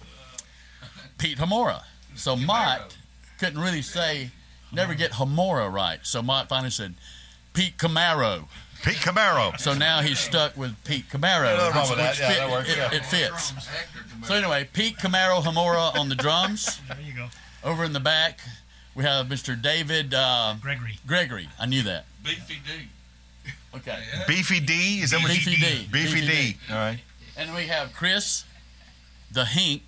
Pete Hamora. So Mott couldn't really never get Hamora right. So Mott finally said Pete Camaro. Pete Camaro. So now he's stuck with Pete Camaro. Nothing wrong with that. which Yeah, that works. It fits. So anyway, Pete Camaro Hamora on the drums. There you go. Over in the back, we have Mr. David Gregory. I knew that. Beefy D. Okay. Beefy D? Is that what Beefy D. Beefy D. D. All right. And we have Chris, the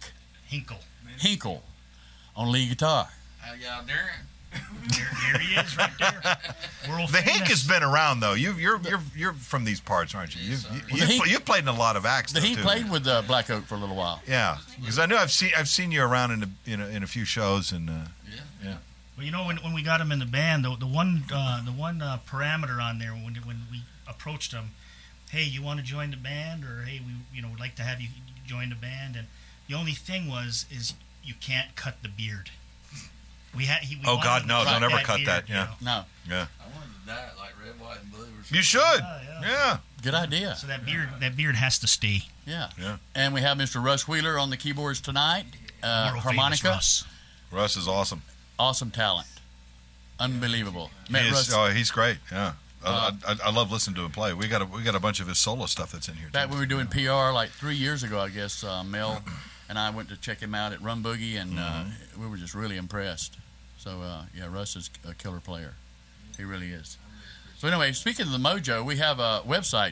Hinkle, on lead guitar. How y'all doing? There he is, right there. World The Hink famous. has been around though. You're from these parts, aren't you? You've played in a lot of acts. The though, Hink too. played with Black Oak for a little while. Yeah, because I know I've seen you around in a few shows and Well, you know, when we got him in the band, the one parameter on there when we approached him, hey, you want to join the band, or hey, we'd like to have you join the band, and the only thing is you can't cut the beard. We Oh, wanted God, him no, to don't cut ever that cut beard, that, you yeah. know. No, yeah. I wanted to dye it like red, white, and blue or something. You should. Yeah. good idea. So that beard has to stay. Yeah. Yeah. And we have Mr. Russ Wheeler on the keyboards tonight. World famous Harmonica, Russ. Russ is awesome. awesome talent, unbelievable. Met Russ He's great. Yeah. I love listening to him play. We got a bunch of his solo stuff that's in here. back too. when we were doing PR like 3 years ago, I guess. Mel and I went to check him out at Rum Boogie, and we were just really impressed. So yeah, Russ is a killer player. He really is. So anyway, speaking of the Mojo, we have a website,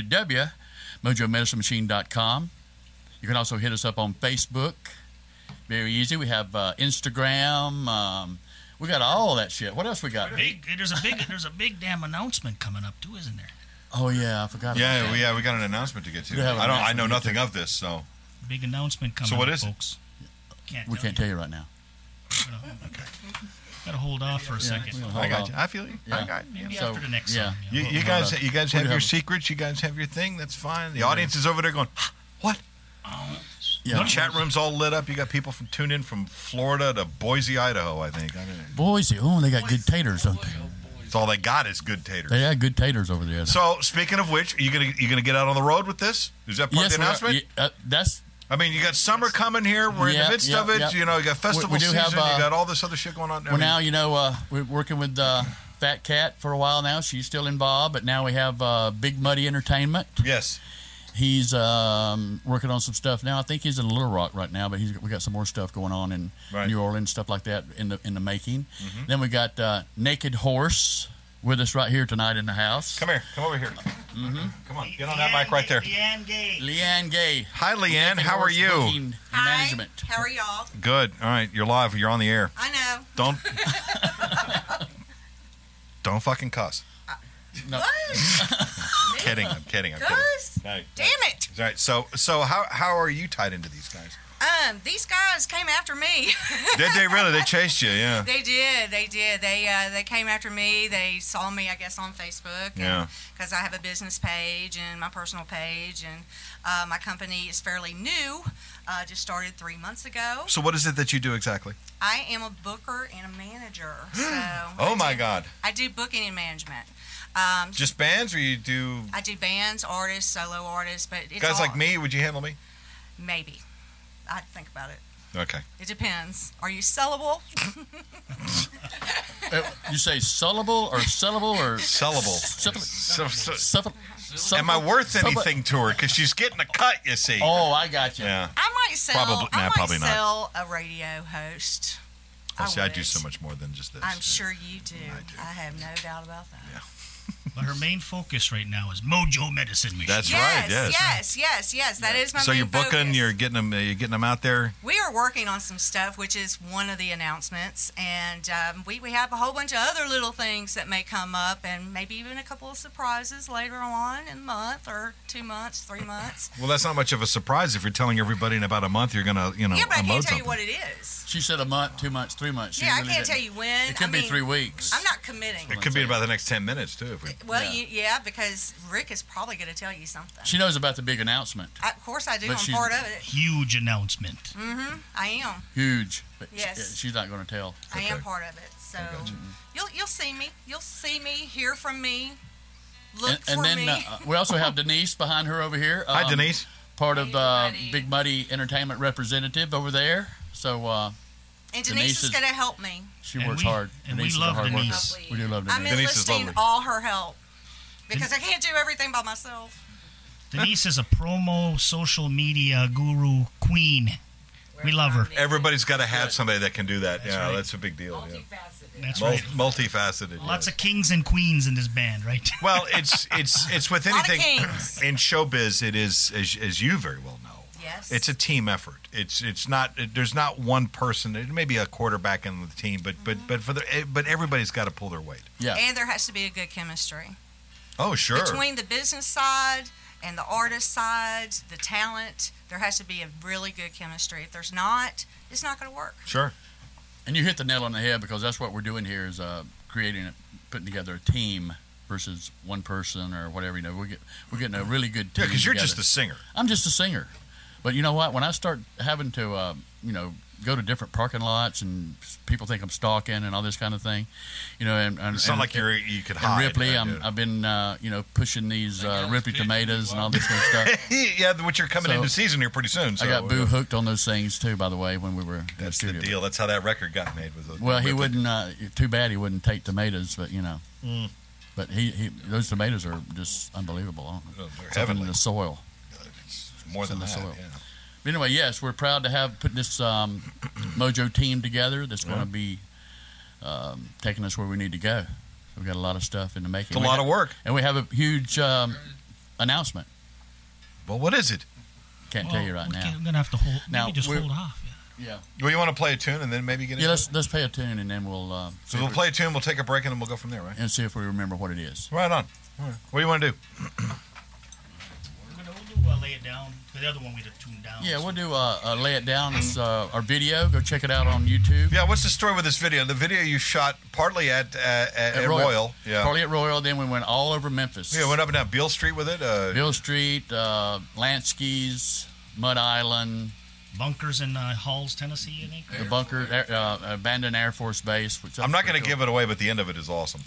www.mojomedicinmachine.com. You can also hit us up on Facebook. Very easy. We have Instagram. We got all that shit. What else we got? There's a big damn announcement coming up too, isn't there? Oh yeah, I forgot. about that. We got an announcement to get to. We have an I announcement know to get nothing to. of this, so Big announcement coming So what up, is it? folks. We can't tell you right now. Gotta hold off for a second. we'll I hold got on. you. I feel you. I Yeah. got you. Maybe So, after the next yeah. song. You guys have have your a- secrets. You guys have your thing. That's fine. The audience is over there going, "What?" Yeah. The chat room's all lit up. You got people tuned in from Florida to Boise, Idaho. I think. Boise, oh, they got good taters, don't they? It's all they got is good taters. They got good taters over there. So speaking of which, are you gonna get out on the road with this? Is that part of the we are. announcement? That's I mean, you got summer coming here. We're in Yeah, the midst yeah, of it. yeah. You know, you got festival We do season. have, You got all this other shit going on. well now. You know, we're working with Fat Cat for a while now. She's still involved, but now we have Big Muddy Entertainment. Yes. He's working on some stuff now. I think he's in Little Rock right now, but we got some more stuff going on in Right. New Orleans, stuff like that in the making. Then we got Naked Horse with us right here tonight in the house. Come here. Come over here. Come on. Get on that mic right there. Leanne Gay. Leanne Gay. Hi, Leanne. Naked How are Horse you? Booking and Hi. Management. How are y'all? Good. All right. You're live. You're on the air. I know. Don't fucking cuss. No. Kidding. I'm kidding. Cuss? All right. Damn it. All right. So how are you tied into these guys? These guys came after me. Did they really? They chased you, yeah. They did. They came after me. They saw me, I guess, on Facebook. Yeah. Because I have a business page and my personal page, and my company is fairly new. Just started 3 months ago. So what is it that you do exactly? I am a booker and a manager. So Oh my God. I do booking and management. Just bands, or you do I do bands, artists, solo artists, but it's guys all, like me? Would you handle me? Maybe. I'd think about it. Okay. It depends. Are you sellable? You say sellable or Sellable. Am I worth anything to her? Because she's getting a cut, you see. Oh, I got you. Yeah. I might sell. Probably not. Sell a radio host. I do so much more than just this. I'm sure you do. I have no doubt about that. Yeah. But her main focus right now is Mojo Medicine Machine. That's right. Yes. Yes. That is my So main you're booking. focus. You're getting them out there. We are working on some stuff, which is one of the announcements, and we have a whole bunch of other little things that may come up, and maybe even a couple of surprises later on in a month or 2 months, 3 months. Well, that's not much of a surprise if you're telling everybody in about a month you're gonna, Yeah, but I unload can't tell something. you what it is. She said a month, 2 months, 3 months. She Yeah, I really can't didn't. tell you when. It could be 3 weeks. I'm not committing. It could be about the next 10 minutes too. If we. Well, Yeah. because Rick is probably going to tell you something. She knows about the big announcement. Of course I do. But I'm she's- part of it. Huge announcement. I am. Huge. But Yes. she's not going to tell. I am part of it. So you'll see me. You'll see me. Hear from me. Look And for then me. we also have Denise behind her over here. Hi, Denise. Part of Hey, buddy. Big Muddy Entertainment representative over there. So and Denise Denise is is- going to help me. she And works we- hard. and we Denise is a love hard worker. Denise. We do love I'm Denise. Denise is enlisting lovely. all her help because I can't do everything by myself. Denise is a promo social media guru queen. We love her. Everybody's got to have somebody that can do that. That's Yeah, right. that's a big deal. Yeah. That's right. Multifaceted. Lots yes. of kings and queens in this band, right? Well, it's with Lot of anything kings. in showbiz. It is, as you very well know. Yes. It's a team effort. It's not. There's not one person. It may be a quarterback in the team, but everybody's got to pull their weight. Yeah. And there has to be a good chemistry Oh, sure. between the business side and the artist side, the talent. There has to be a really good chemistry. If there's not, it's not going to work. Sure. And you hit the nail on the head because that's what we're doing here is putting together a team versus one person or whatever. You know, we're getting a really good team. Yeah, because you're together. just a singer. I'm just a singer. But you know what? When I start having to, go to different parking lots and people think I'm stalking and all this kind of thing, and It's not like you could hide. And Ripley, Yeah. I've been, pushing these Ripley tomatoes and all this kind of stuff. Yeah, which you're coming So, into season here pretty soon. So, I got Boo hooked on those things too, by the way, when we were in the That's the studio. deal. That's how that record got made. Was those Well, he Ripley. wouldn't. Too bad he wouldn't take tomatoes, but But he those tomatoes are just unbelievable. Oh, they're Something in heavenly. the soil. It's more than It's that. in the soil. Yeah. But anyway, yes, we're proud to have put this Mojo team together. That's going to be taking us where we need to go. We've got a lot of stuff in the making. It's a lot of work. and we have a huge announcement. Well, what is it? Can't tell you right now. We're gonna have to hold. Now, Maybe just we're- hold off. Yeah, Well, you want to play a tune and then maybe get yeah. into it? Let's pay a tune and then we'll So we'll play a tune, we'll take a break, and then we'll go from there, right? and see if we remember what it is. Right on. All right. What do you want to do? We'll do Lay It Down. The other one we did tune down. Yeah, we'll do Lay It Down. It's our video. Go check it out on YouTube. Yeah, what's the story with this video? The video you shot partly at Royal. Yeah. Partly at Royal. Then we went all over Memphis. Yeah, went up and down Beale Street with it. Bill Street, Lansky's, Mud Island, Bunkers in Halls, Tennessee, I think. the bunker, abandoned Air Force Base. Which I'm not going to give it away, but the end of it is awesome.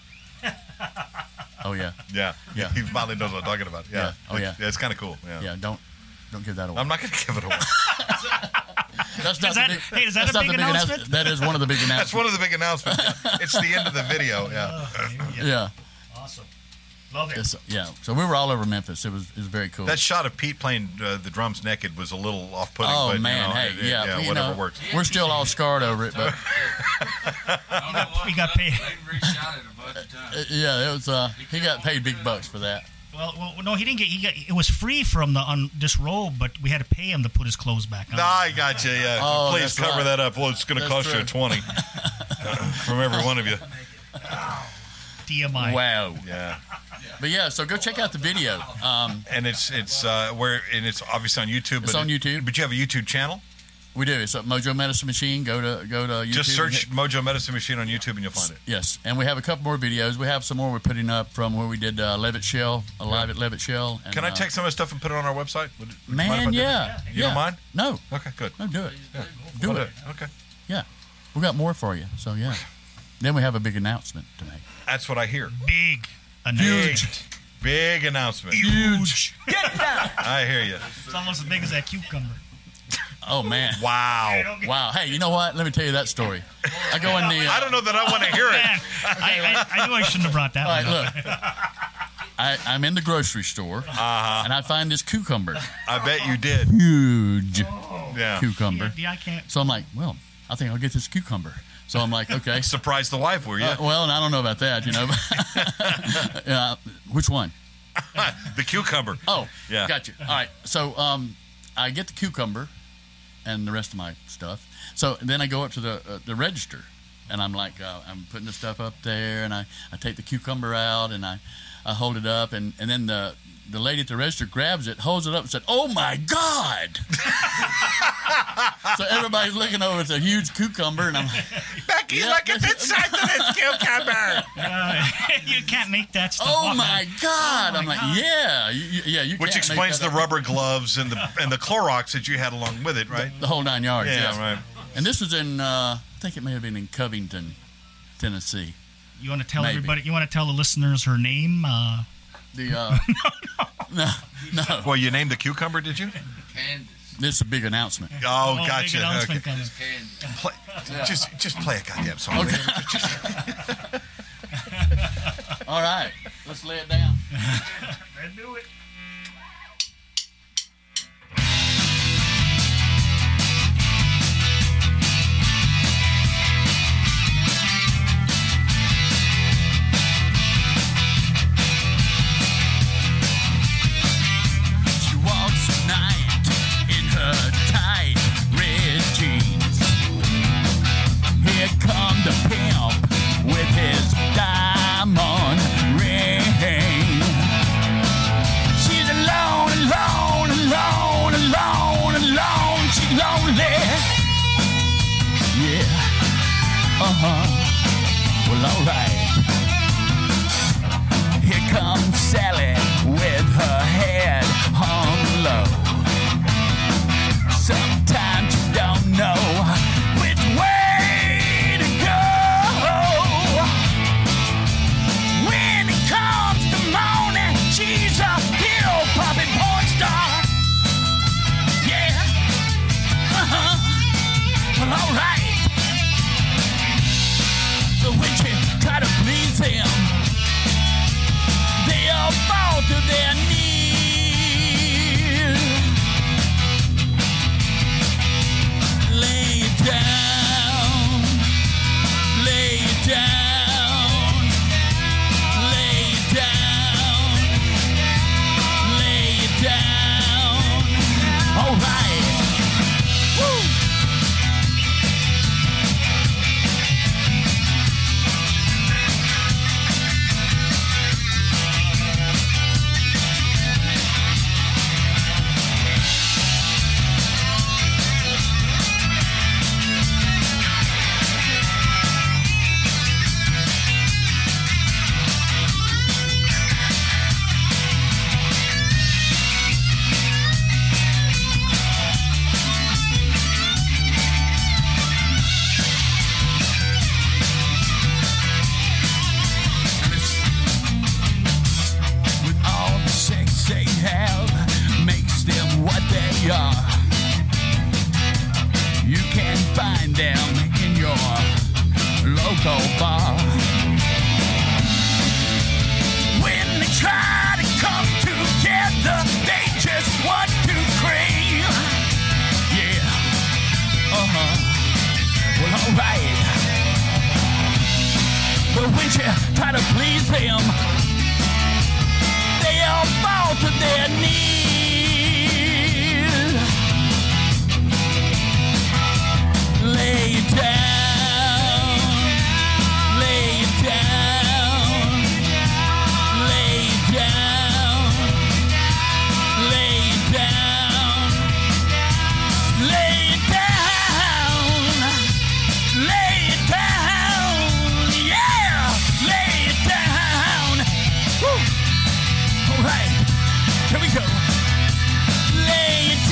Oh yeah, Yeah. Yeah. He finally knows what I'm talking about. Yeah. Yeah. Oh, yeah. It's kind of cool. Yeah. yeah. Don't give that away. I'm not going to give it away. That's not Is that- the big, hey, is that that's a not big the announcement? That is one of the big That's announcements. one of the big announcements. It's the end of the video. Yeah. Yeah. Awesome. Love it. It's, yeah. So we were all over Memphis. It was very cool. That shot of Pete playing the drums naked was a little off-putting. Oh but, man, you know, hey, yeah, you whatever know, works. We're still all scarred over it, but We got paid. They reshot it a bunch of times. yeah, it was. He got paid big bucks for that. Well, no, he didn't get. It was free from on this robe, but we had to pay him to put his clothes back on. No, I got you. Yeah. Oh, Please that's cover right. that up. Well, it's going to That's cost you true. a 20 from every one of you. DMI. Wow. Yeah. But yeah, so go check out the video. And it's obviously on YouTube. It's on YouTube. But you have a YouTube channel. We do. It's a Mojo Medicine Machine. Go to YouTube. Just search Mojo Medicine Machine on YouTube and you'll find it. Yes, and we have a couple more videos. We have some more we're putting up from where we did Levitt Shell, live at Levitt Shell. And, Can I take some of the stuff and put it on our website? Would you mind if I Man, did yeah. that? You don't mind? No, Okay, good. no, do it. Yeah. Do We'll it. Okay. Yeah, we got more for you. So yeah. Then we have a big announcement to make. That's what I hear. Big. Announcement. Big announcement. Huge. I hear you. It's almost as big as that cucumber. Oh, man. Wow. Wow. Hey, you know what? Let me tell you that story. I go in the... I don't know that I want to hear it. Man, I knew I shouldn't have brought that All one right, up. look. I'm in the grocery store, and I find this cucumber. I bet you did. Huge Yeah. cucumber. Yeah, I can't. So I'm like, well, I think I'll get this cucumber. So I'm like, okay. Surprised the wife, were you? Well, and I don't know about that, you know. Which one? The cucumber. Oh, Yeah. Gotcha. All right. So I get the cucumber and the rest of my stuff. So then I go up to the register, and I'm like, I'm putting the stuff up there, and I take the cucumber out, and I hold it up, and then the lady at the register grabs it, holds it up, and said, "Oh my God!" So everybody's looking over at the huge cucumber, and I'm Becky, Yep, look at the this- size of this cucumber. You can't make that stuff oh up, my man. God! Oh, I'm my like, God. yeah, you. Which can't make explains that the up. rubber gloves and the Clorox that you had along with it, right? the whole 9 yards. Yeah, yes. right. And this was in, I think it may have been in Covington, Tennessee. You want to tell Maybe. everybody? You want to tell the listeners her name? The no. Well, you named the cucumber, did you? Candace. This is a big announcement. Oh, big gotcha. announcement Okay. coming. It's Candace. Play, just play a goddamn song. Okay. All right, let's lay it down. Let's do it. She walks at night in her tight red jeans. Here come the pimp with his diamond ring. She's alone, alone, alone, alone, alone. She's lonely. Yeah. Well, all right. Here comes Sally with her head hung low. Sometimes you don't know which way to go. When it comes to morning, she's a pill popping porn star. Yeah. Well, all right. But when she try to please him, they all fall to their knees. Lay it down, lay it down, lay it down, lay it down. All right. Woo! With all the sex they have makes them what they are. You can find them in your local bar. When they try to come together, they just want to cream. Yeah. Well, all right. But when you try to please him, they all fall to their knees. Lay it down, lay it down, lay it down, lay it down, lay it down, lay it down, yeah, lay it down. Woo. All right, here we go. Lay it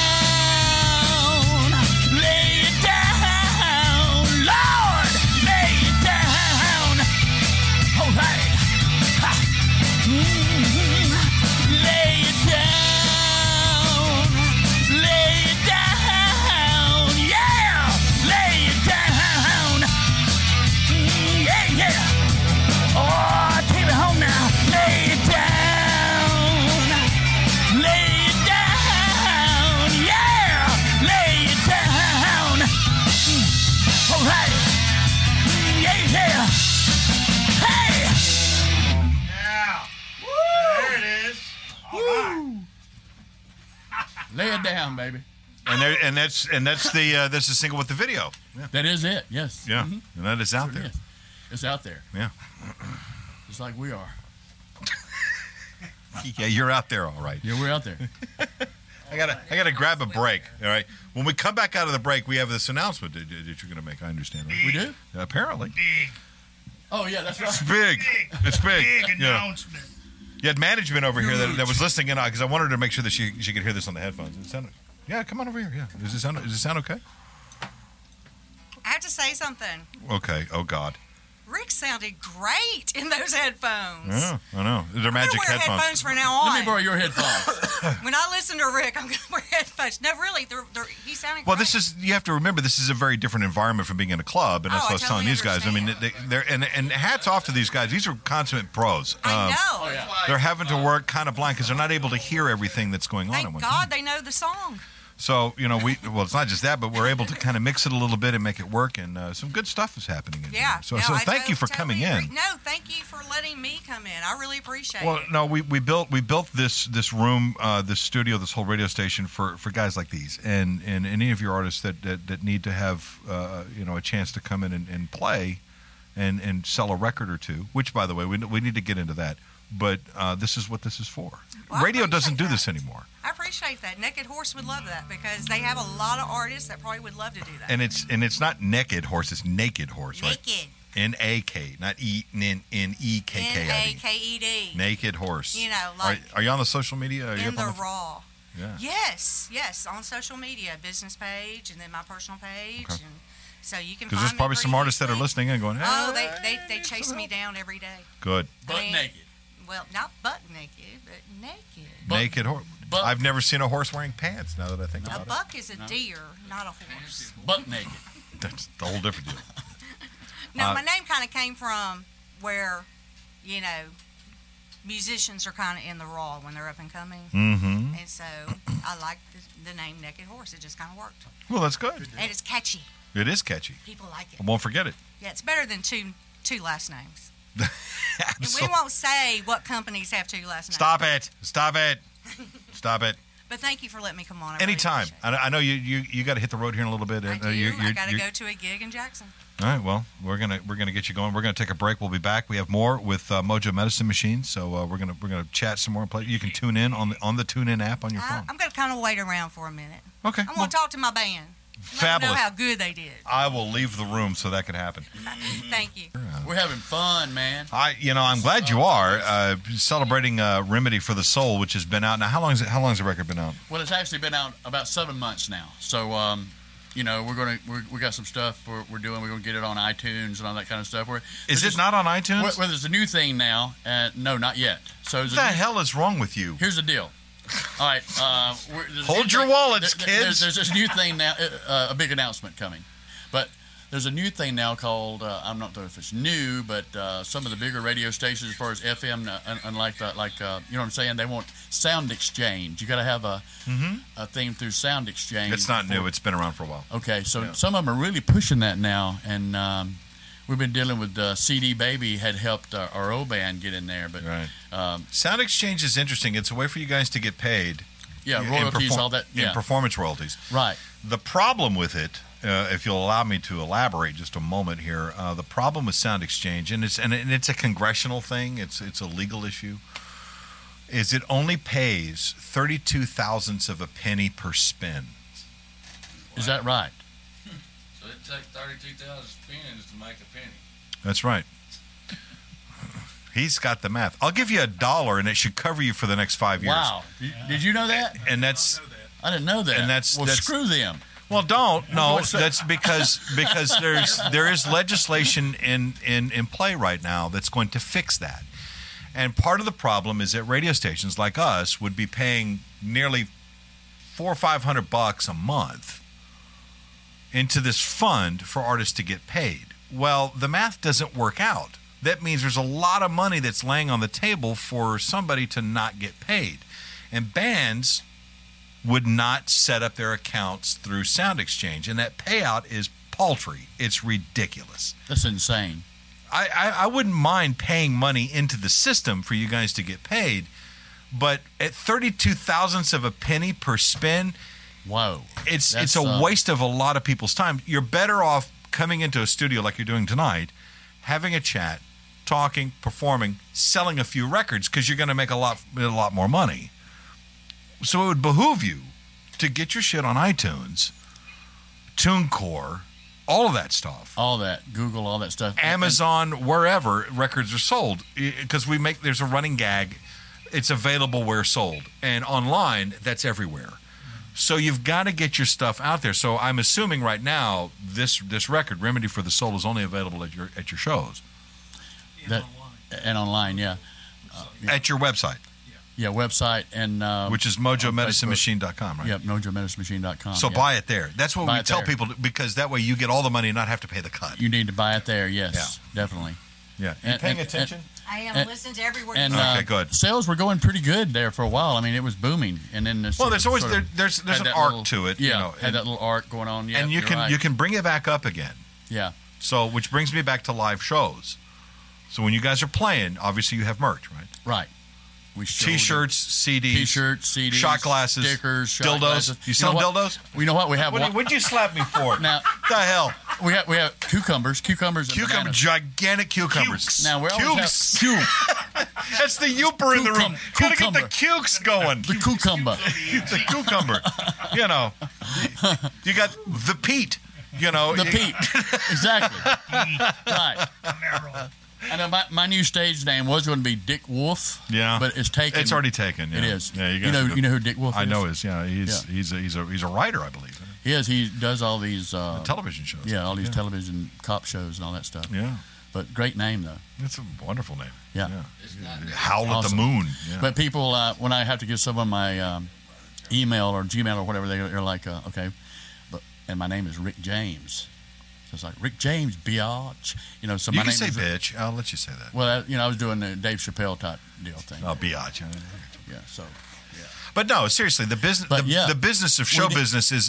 down, lay it down, Lord, lay it down. All right, ha. Lay it down, lay it down, Lay it down, baby. And that's the single with the video. Yeah. That is it. Yes. Yeah. And that is out Sure there. is. It's out there. Yeah. Just like we are. Yeah, you're out there, all right. Yeah, we're out there. I gotta grab a break. All right. When we come back out of the break, we have this announcement that you're going to make. I understand. Right? We do? Apparently. Big. Oh, yeah, that's right. It's big. It's big. Big Yeah. announcement. You had management over here that was listening in because I wanted to make sure that she could hear this on the headphones. Does it sound, yeah, come on over here. Yeah. Does it sound okay? I have to say something. Okay. Oh God. Rick sounded great in those headphones. Yeah, I know. They're I'm magic gonna wear headphones. from now on. Let me borrow your headphones. When I listen to Rick, I'm going to wear headphones. No, really, he sounded Well, great. you have to remember, this is a very different environment from being in a club, and that's Oh, what I I was telling totally these guys. I mean, understand. they're and hats off to these guys. These are consummate pros. I know. Oh, yeah. They're having to work kind of blind because they're not able to hear everything that's going on at Thank one God time. they know the song. So, it's not just that, but we're able to kind of mix it a little bit and make it work, and some good stuff is happening in Yeah. here. So, no, so I thank you for coming totally in. agree. No, thank you for letting me come in. I really appreciate Well, it. no, we built this room, this studio, this whole radio station for guys like these, and any of your artists that need to have a chance to come in and play, and sell a record or two. Which, by the way, we need to get into that. But this is what this is for. Well, I Radio doesn't do appreciate this that. anymore, I appreciate that. Naked Horse would love that because they have a lot of artists that probably would love to do that. and it's not Naked Horse, it's Naked Horse, right? Naked. N-A-K, not N-E-K-K-I-D. Naked. Naked Horse. You know, like are you on the social media? Are you in up on the raw. Yeah. Yes, on social media, business page, and then my personal page, Okay. and so you can. Because find there's me probably pretty some artists that are easily. listening and going, Oh, "Eh, they chase me down every day. good." Butt I mean, naked. Well, not butt naked, but naked. Buck- Naked horse. buck- I've never seen a horse wearing pants. Now that I think A about it, buck is a deer, not a horse. Butt naked. that's the whole different deal. No, my name kind of came from where, musicians are kind of in the raw when they're up and coming. Mm-hmm. And so I like the name Naked Horse. It just kind of worked. Well, that's good. And it's catchy. It is catchy. People like it. I won't forget it. Yeah, it's better than two last names. And So- we won't say what companies have two last names. Stop it! Stop it! Stop it! But thank you for letting me come on. I really Anytime. appreciate it. I know you got to hit the road here in a little bit. I and, do. you're- I got to you're- go to a gig in Jackson. All right. Well, we're gonna get you going. We're gonna take a break. We'll be back. We have more with Mojo Medicine Machine. So we're gonna chat some more and play. You can tune in on the TuneIn app on your phone. I'm going to kind of wait around for a minute. Okay. I'm going to talk to my band. Let them Fabulous. know how good they did. I will leave the room so that can happen. Thank you. We're having fun, man. I'm glad you are celebrating Remedy for the Soul, which has been out now. How long has the record been out? Well, it's actually been out about 7 months now. So, we got some stuff we're doing. We're gonna get it on iTunes and all that kind of stuff. Is it not on iTunes? Well, there's a new thing now. No, not yet. So What the hell is wrong with you? Here's the deal. All right. Hold your wallets, kids. There's this new thing now, a big announcement coming. But there's a new thing now called, I'm not sure if it's new, but some of the bigger radio stations as far as FM, unlike you know what I'm saying, they want sound exchange. You got to have a thing through sound exchange. It's not before- new. It's been around for a while. Okay, so some of them are really pushing that now, and we've been dealing with CD Baby had helped our old band get in there, but Right. Sound Exchange is interesting. It's a way for you guys to get paid. yeah, in royalties, perform- all that. in Yeah, performance royalties. right. The problem with it, if you'll allow me to elaborate just a moment here, the problem with Sound Exchange, and it's a congressional thing, it's a legal issue, is it only pays 32 thousandths of a penny per spin. Is that right? So it takes 32,000 spins to make a penny. That's right. He's got the math. I'll give you $1, and it should cover you for the next 5 years. Wow. Did you know that? And that's I didn't know that. And that's- well, that's- screw them. well, don't no. What's that? That's because there is legislation in play right now that's going to fix that. And part of the problem is that radio stations like us would be paying nearly $400 or $500 a month into this fund for artists to get paid. Well, the math doesn't work out. That means there's a lot of money that's laying on the table for somebody to not get paid. And bands would not set up their accounts through Sound Exchange, and that payout is paltry. It's ridiculous. That's insane. I wouldn't mind paying money into the system for you guys to get paid, But at 32 thousandths of a penny per spin, Whoa. it's a waste of a lot of people's time. You're better off coming into a studio like you're doing tonight, having a chat, talking, performing, selling a few records, because you're going to make a lot more money. So it would behoove you to get your shit on iTunes, TuneCore, all of that stuff. All that. Google, all that stuff. Amazon, wherever records are sold. Because there's a running gag. It's available where sold. And online, that's everywhere. So you've got to get your stuff out there. So I'm assuming right now this record, Remedy for the Soul, is only available at your shows. And online, yeah. At your website. Yeah, website and which is mojomedicinmachine.com, right? Yep, mojomedicinmachine.com. So buy it there. That's what we tell there. people, because that way you get all the money and not have to pay the cut. You need to buy it there, yes, definitely. Yeah. You paying attention? I am listening to every word. And okay, good. Sales were going pretty good there for a while. I mean, it was booming, and then there's always there's an arc to it. Yeah, had that little arc going on. Yeah, and you can bring it back up again. Yeah. So, which brings me back to live shows. So when you guys are playing, obviously you have merch, right? Right. T-shirts, CDs, shot glasses, stickers, dildos. Glasses. You sell dildos? You know what? We have. What'd you slap me for? Now, the hell? We have cucumbers, and bananas. Gigantic cucumbers. Cukes. Now we always have That's the youper in the room. Gotta get the cukes going. The cucumber. The cucumber. You know, you got the Pete. You know, the Pete. Exactly. Right. I know my new stage name was going to be Dick Wolf. Yeah, but it's taken. It's already taken. Yeah. It is. Yeah, you know who Dick Wolf is? I know his. Yeah, he's a writer, I believe. He is. He does all these television shows. Yeah, all these television cop shows and all that stuff. Yeah, but great name though. It's a wonderful name. Yeah, Howl at the Moon. Yeah. But people, when I have to give someone my email or Gmail or whatever, they're like, okay, and my name is Rick James. It's like Rick James, biatch. You know, so you my can name say is, bitch. I'll let you say that. Well, I was doing the Dave Chappelle type deal thing. Oh, biatch. Yeah. So. Yeah. But no, seriously, the business. The business of show business is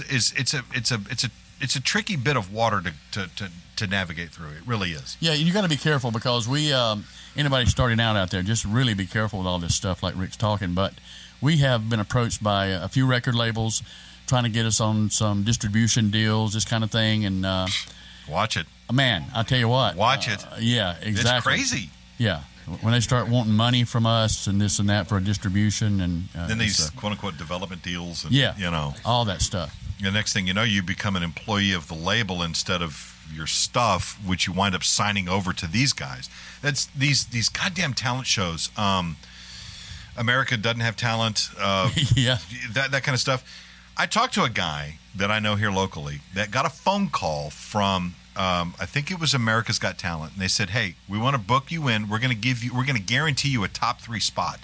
it's a tricky bit of water to navigate through. It really is. Yeah, you got to be careful because we anybody starting out there, just really be careful with all this stuff like Rick's talking. But we have been approached by a few record labels trying to get us on some distribution deals, this kind of thing, and. Watch it. Man, I'll tell you what. Watch it. Yeah, exactly. It's crazy. Yeah. When they start wanting money from us and this and that for a distribution and... then these quote-unquote development deals and, you know. All that stuff. The next thing you know, you become an employee of the label instead of your stuff, which you wind up signing over to these guys. That's these goddamn talent shows. America Doesn't Have Talent. Yeah. That kind of stuff. I talked to a guy that I know here locally that got a phone call from I think it was America's Got Talent, and they said, "Hey, we want to book you in. We're going to guarantee you a top 3 spot.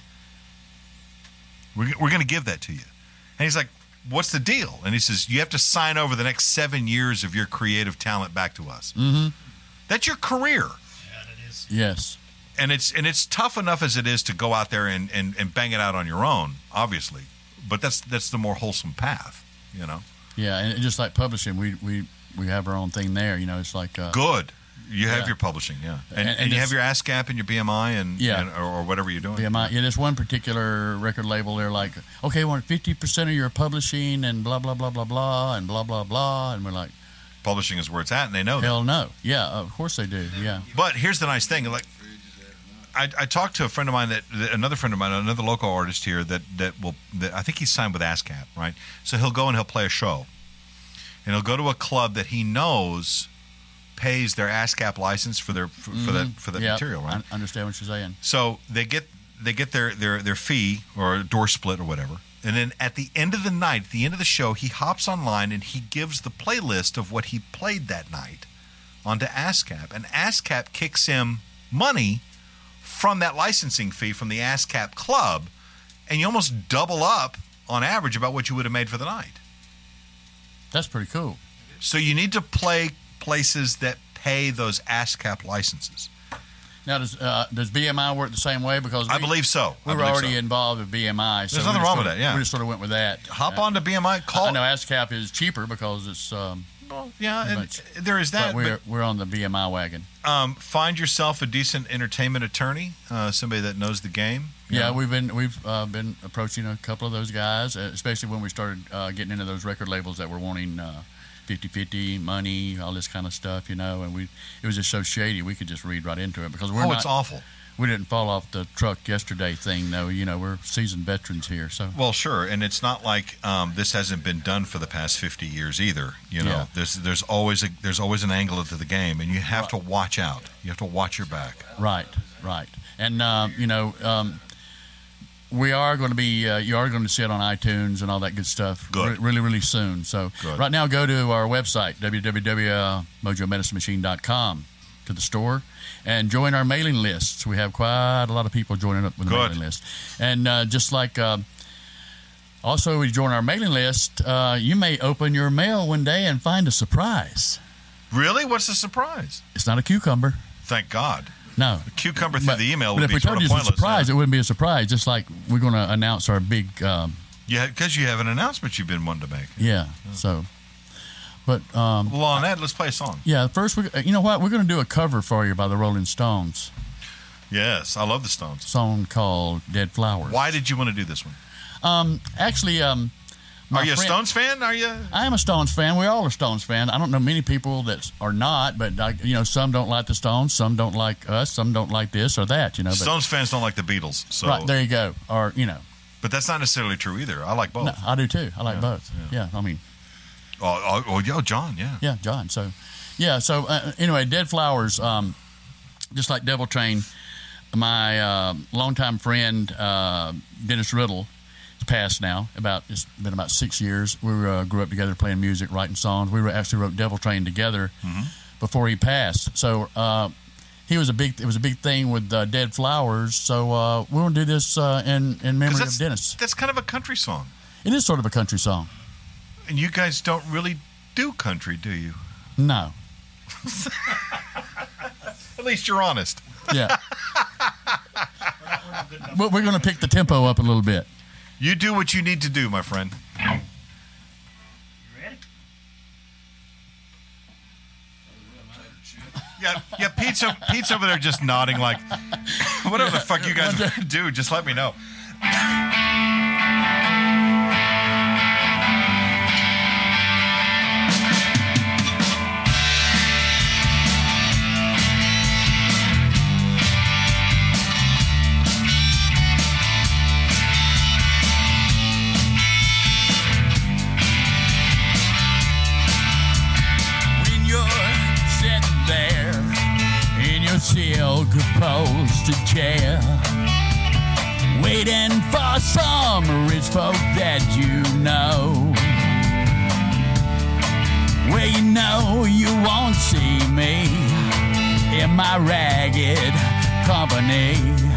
We're going to give that to you." And he's like, "What's the deal?" And he says, "You have to sign over the next 7 years of your creative talent back to us." Mm-hmm. That's your career. Yeah, that is. Yes. And it's tough enough as it is to go out there and bang it out on your own, obviously. But that's the more wholesome path, you know. Yeah, and just like publishing, we have our own thing there. You know, it's like good. You have your publishing, yeah, and you have your ASCAP and your BMI and or whatever you're doing. BMI, yeah. There's one particular record label. They're like, okay, we want 50% of your publishing and blah blah blah blah blah and blah blah blah, and we're like, publishing is where it's at, and they know that. Hell no, yeah, of course they do, yeah. But here's the nice thing, like. I talked to a friend of mine another local artist here that I think he's signed with ASCAP, right? So he'll go and he'll play a show, and he'll go to a club that he knows pays their ASCAP license for that material, right? I understand what you're saying. So they get their fee or a door split or whatever, and then at the end of the night, at the end of the show, he hops online and he gives the playlist of what he played that night onto ASCAP, and ASCAP kicks him money from that licensing fee from the ASCAP club, and you almost double up on average about what you would have made for the night. That's pretty cool. So you need to play places that pay those ASCAP licenses. Now, does BMI work the same way? Because I believe so. We were already involved with BMI. So there's nothing wrong with that, yeah. We just sort of went with that. Hop on to BMI. I know ASCAP is cheaper because it's... Well, yeah, Pretty and much. there is that. But we're on the VMI wagon. Find yourself a decent entertainment attorney, somebody that knows the game. you Yeah, know? we've been approaching a couple of those guys, especially when we started getting into those record labels that were wanting 50-50 money, all this kind of stuff, and it was just so shady we could just read right into it because it's awful. We didn't fall off the truck yesterday thing, though. We're seasoned veterans here, so. Well, sure, and it's not like this hasn't been done for the past 50 years either. Yeah. There's always an angle to the game, and you have to watch out. You have to watch your back. Right. And, we are going to be, you are going to see it on iTunes and all that good stuff Good. really, really soon. So Good. right now, go to our website, www.mojomedicinemachine.com, to the store, and join our mailing lists. We have quite a lot of people joining up with the Good. mailing list. And just like, also, when you join our mailing list, you may open your mail one day and find a surprise. Really? What's the surprise? It's not a cucumber. Thank God. No. Cucumber through the email But would if be we sort told of you it's a pointless. surprise, it wouldn't be a surprise. Just like we're going to announce our big, Yeah, because you have an announcement you've been wanting to make. yeah. So, but Well, on that, let's play a song. yeah. First, you know what? We're going to do a cover for you by the Rolling Stones. Yes, I love the Stones. A song called "Dead Flowers." Why did you want to do this one? Actually, my Are you a friend- Stones fan? Are you? I am a Stones fan. We all are Stones fan. I don't know many people that are not, but some don't like the Stones, some don't like us, some don't like this or that. But, Stones fans don't like the Beatles. So, right there you go. Or but that's not necessarily true either. I like both. no, I do too. I like both. Yeah, I mean. John, yeah. Yeah, John. So, yeah. So anyway, Dead Flowers. Just like Devil Train, my longtime friend Dennis Riddle is passed now. It's been about 6 years. We grew up together playing music, writing songs. We actually wrote Devil Train together before he passed. So it was a big thing with Dead Flowers. So we're going to do this in memory of Dennis. That's kind of a country song. It is sort of a country song. And you guys don't really do country, do you? No. At least you're honest. Yeah. But we're going to pick the tempo up a little bit. You do what you need to do, my friend. You ready? Yeah, Pete's over there just nodding like, whatever the fuck you guys do, just let me know. Silk upholstered chair, waiting for some rich folk that you know. Well, you won't see me in my ragged company.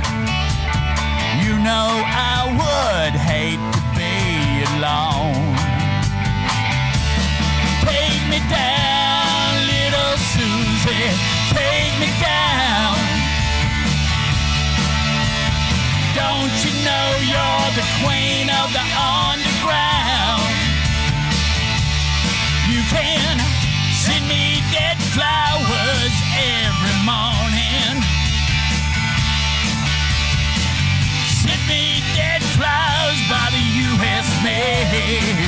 I would hate to be alone. Take me down, little Susie, take me down. Don't you know you're the queen of the underground? You can send me dead flowers every morning. Send me dead flowers by the U.S. mail.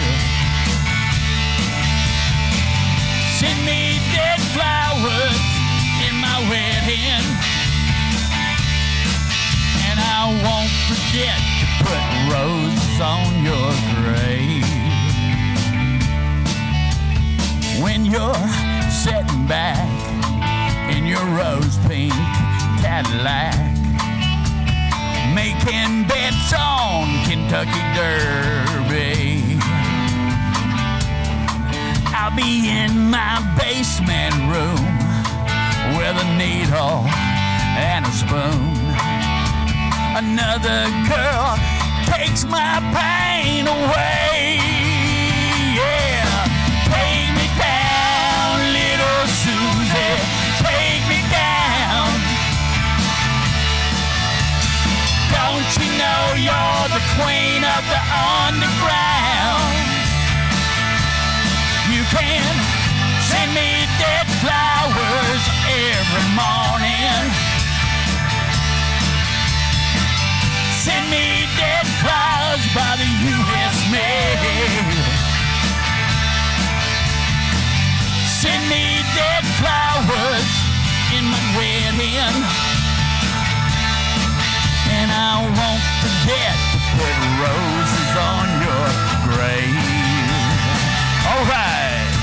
Send me dead flowers in my wedding. And I won't forget to put roses on your grave. When you're sitting back in your rose pink Cadillac, making bets on Kentucky Derby, I'll be in my basement room with a needle and a spoon. Another girl takes my pain away. Yeah, take me down, little Susie, take me down. Don't you know you're the queen of the underground? You can forget to put roses on your grave. All right.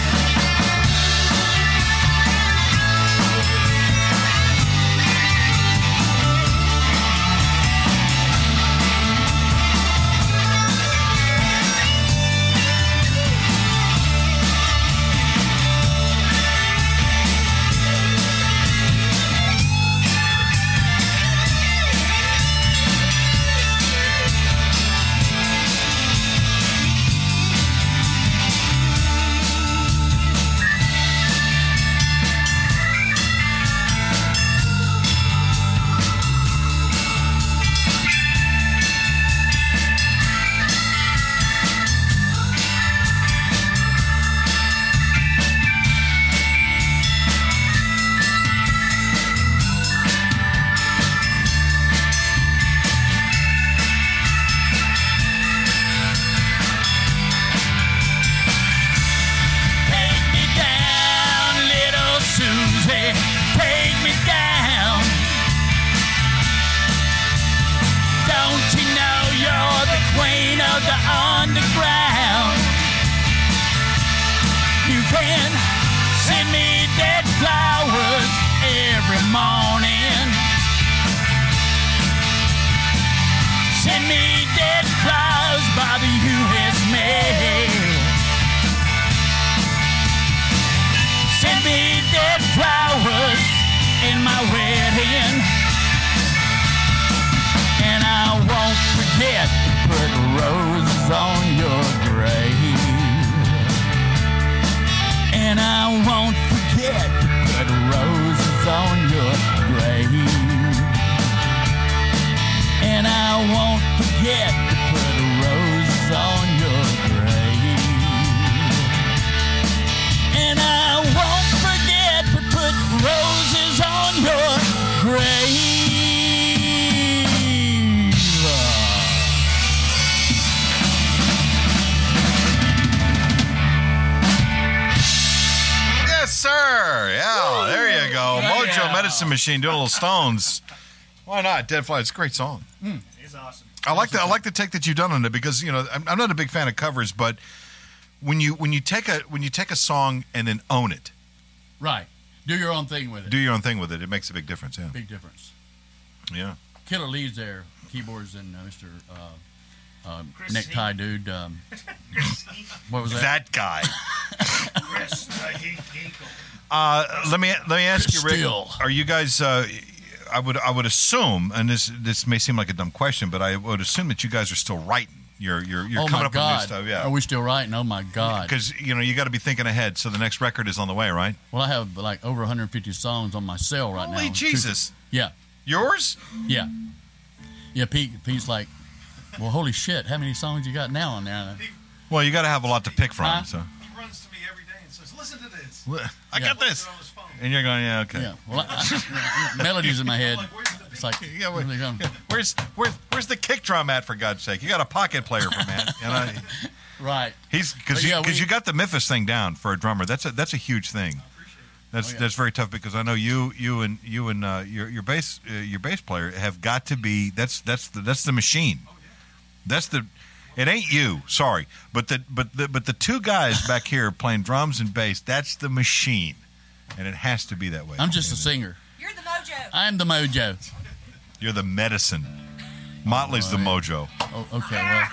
Medicine Machine doing a little Stones. Why not? Dead Fly. It's a great song. It's awesome. I like the take that you've done on it because I'm not a big fan of covers, but when you take a song and then own it, right? Do your own thing with it. Do your own thing with it. It makes a big difference. Yeah, big difference. Yeah. Killer Lee's there, keyboards, and Mr. Necktie dude. What was that? That guy. Chris Hinkle. Let me ask you, Rick. Are you guys? I would assume, and this may seem like a dumb question, but I would assume that you guys are still writing. You're coming up with new stuff. Yeah. Are we still writing? Oh my God! Because you got to be thinking ahead. So the next record is on the way, right? Well, I have like over 150 songs on my cell right now. Holy Jesus! Yeah. Yours? Yeah. Yeah. Pete's like, well, holy shit! How many songs you got now on there? Well, you got to have a lot to pick from. So. He runs to me every day and says, "Listen to this." I got this. And you're going, yeah, okay. Yeah. Well, melodies in my head. It's like, where's the kick drum at, for God's sake? You got a pocket player for man. Right. Because you got the Memphis thing down for a drummer. That's a huge thing. That's very tough because I know you and your bass player have got to be that's the machine. It ain't you, sorry, but the two guys back here playing drums and bass. That's the machine, and it has to be that way. I'm just a singer. You're the mojo. I'm the mojo. You're the medicine. Motley's the mojo. Oh, okay, well.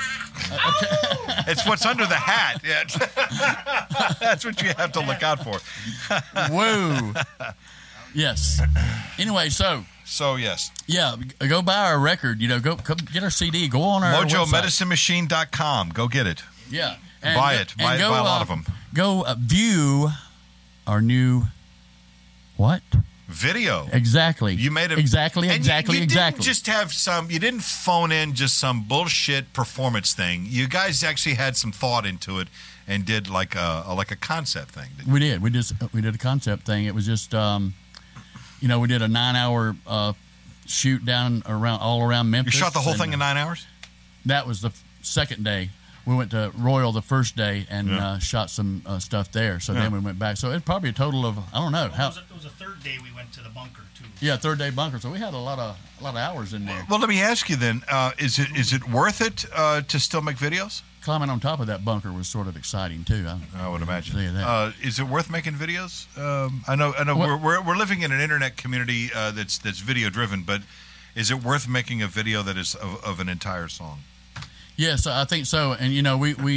It's what's under the hat. Yeah. That's what you have to look out for. Whoa. Yes. Anyway, so yes. Yeah, go buy our record. Go get our CD. Go on our MojoMedicineMachine.com. Go get it. Yeah. Buy it. Buy a lot of them. Go view our new what? Video. Exactly. You made it exactly. You didn't just have you didn't phone in just some bullshit performance thing. You guys actually had some thought into it and did like a concept thing. We did. We did a concept thing. It was just we did a 9-hour shoot down all around Memphis. You shot the whole thing in 9 hours? That was the second day. we went to Royal the first day and shot some stuff there. So then we went back. So it's probably a total of, I don't know. It was a third day we went to the bunker, too. Yeah, third day bunker. So we had a lot of hours in there. Well, let me ask you then: is it worth it to still make videos? Climbing on top of that bunker was sort of exciting too. I would imagine. Tell you that. Is it worth making videos? I know. We're living in an internet community that's video driven, but is it worth making a video that is of an entire song? Yes, I think so. And we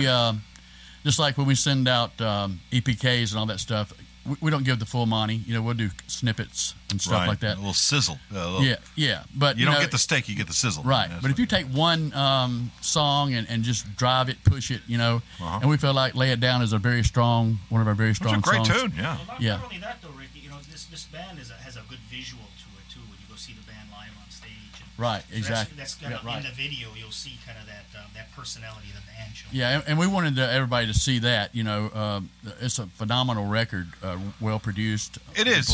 just like when we send out EPKs and all that stuff, we don't give the full money. We'll do snippets and stuff like that. A little sizzle. Yeah. But you don't get the steak; you get the sizzle. Right. But if you take one song and just drive it, push it, and we feel like "Lay It Down" is one of our very strong It's a great songs. tune. Yeah. Well, not only that though, Ricky. This band has a good visual to it too. When you go see the band live on stage. Right. So Exactly. That's kind of in the video. You'll see kind of that personality of the band show. Yeah, and we wanted everybody to see that. It's a phenomenal record, well produced. It is.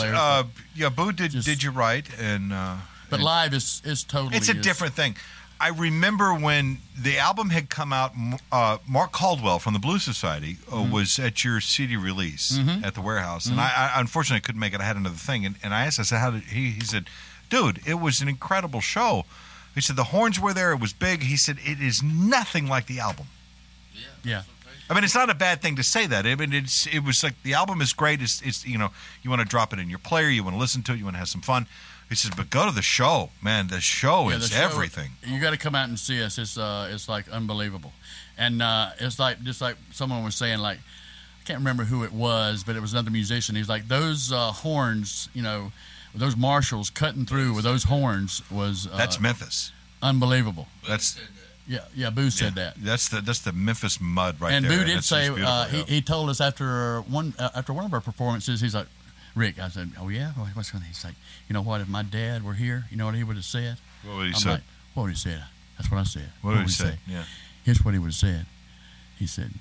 Boo did you write and. But live is totally. It's a different thing. I remember when the album had come out. Mark Caldwell from the Blues Society was at your CD release at the warehouse, and I unfortunately couldn't make it. I had another thing, and I asked. I said, "How did he?" He said, "Dude, it was an incredible show." He said the horns were there. It was big. He said it is nothing like the album. Yeah. I mean, it's not a bad thing to say that. I mean, it was like the album is great. It's you want to drop it in your player. You want to listen to it. You want to have some fun. He says, but go to the show, man. The show is everything. You got to come out and see us. It's like unbelievable, and it's like just like someone was saying, like I can't remember who it was, but it was another musician. He's like those horns, those Marshalls cutting through with those horns was that's Memphis. Unbelievable. That's yeah. Boo said that. That's the Memphis mud right and there. And Boo did say he told us after one of our performances, he's like, Rick, I said, oh yeah, what's going on? He's like, you know what? If my dad were here, you know what he would have said? What would he say? Like, what would he say? That's what I said. What would he say? Yeah. Here's what he would have said. He said,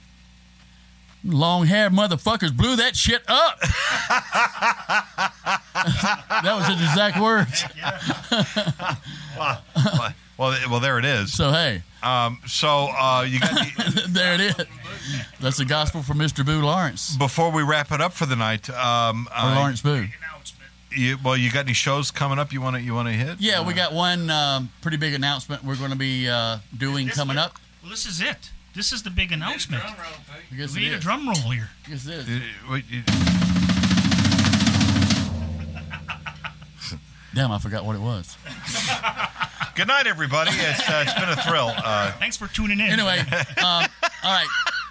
long-haired motherfuckers blew that shit up. That was his exact words. Well, there it is. So, hey. You got there it is. That's the gospel for Mr. Boo Lawrence. Before we wrap it up for the night, Lawrence Boo. You got any shows coming up you want to hit? Yeah, we got one pretty big announcement we're going to be doing coming up. Well, this is it. This is the big announcement. We need a drum roll here. Yes, it is. Damn, I forgot what it was. Good night, everybody. It's been a thrill. Thanks for tuning in. Anyway, all right.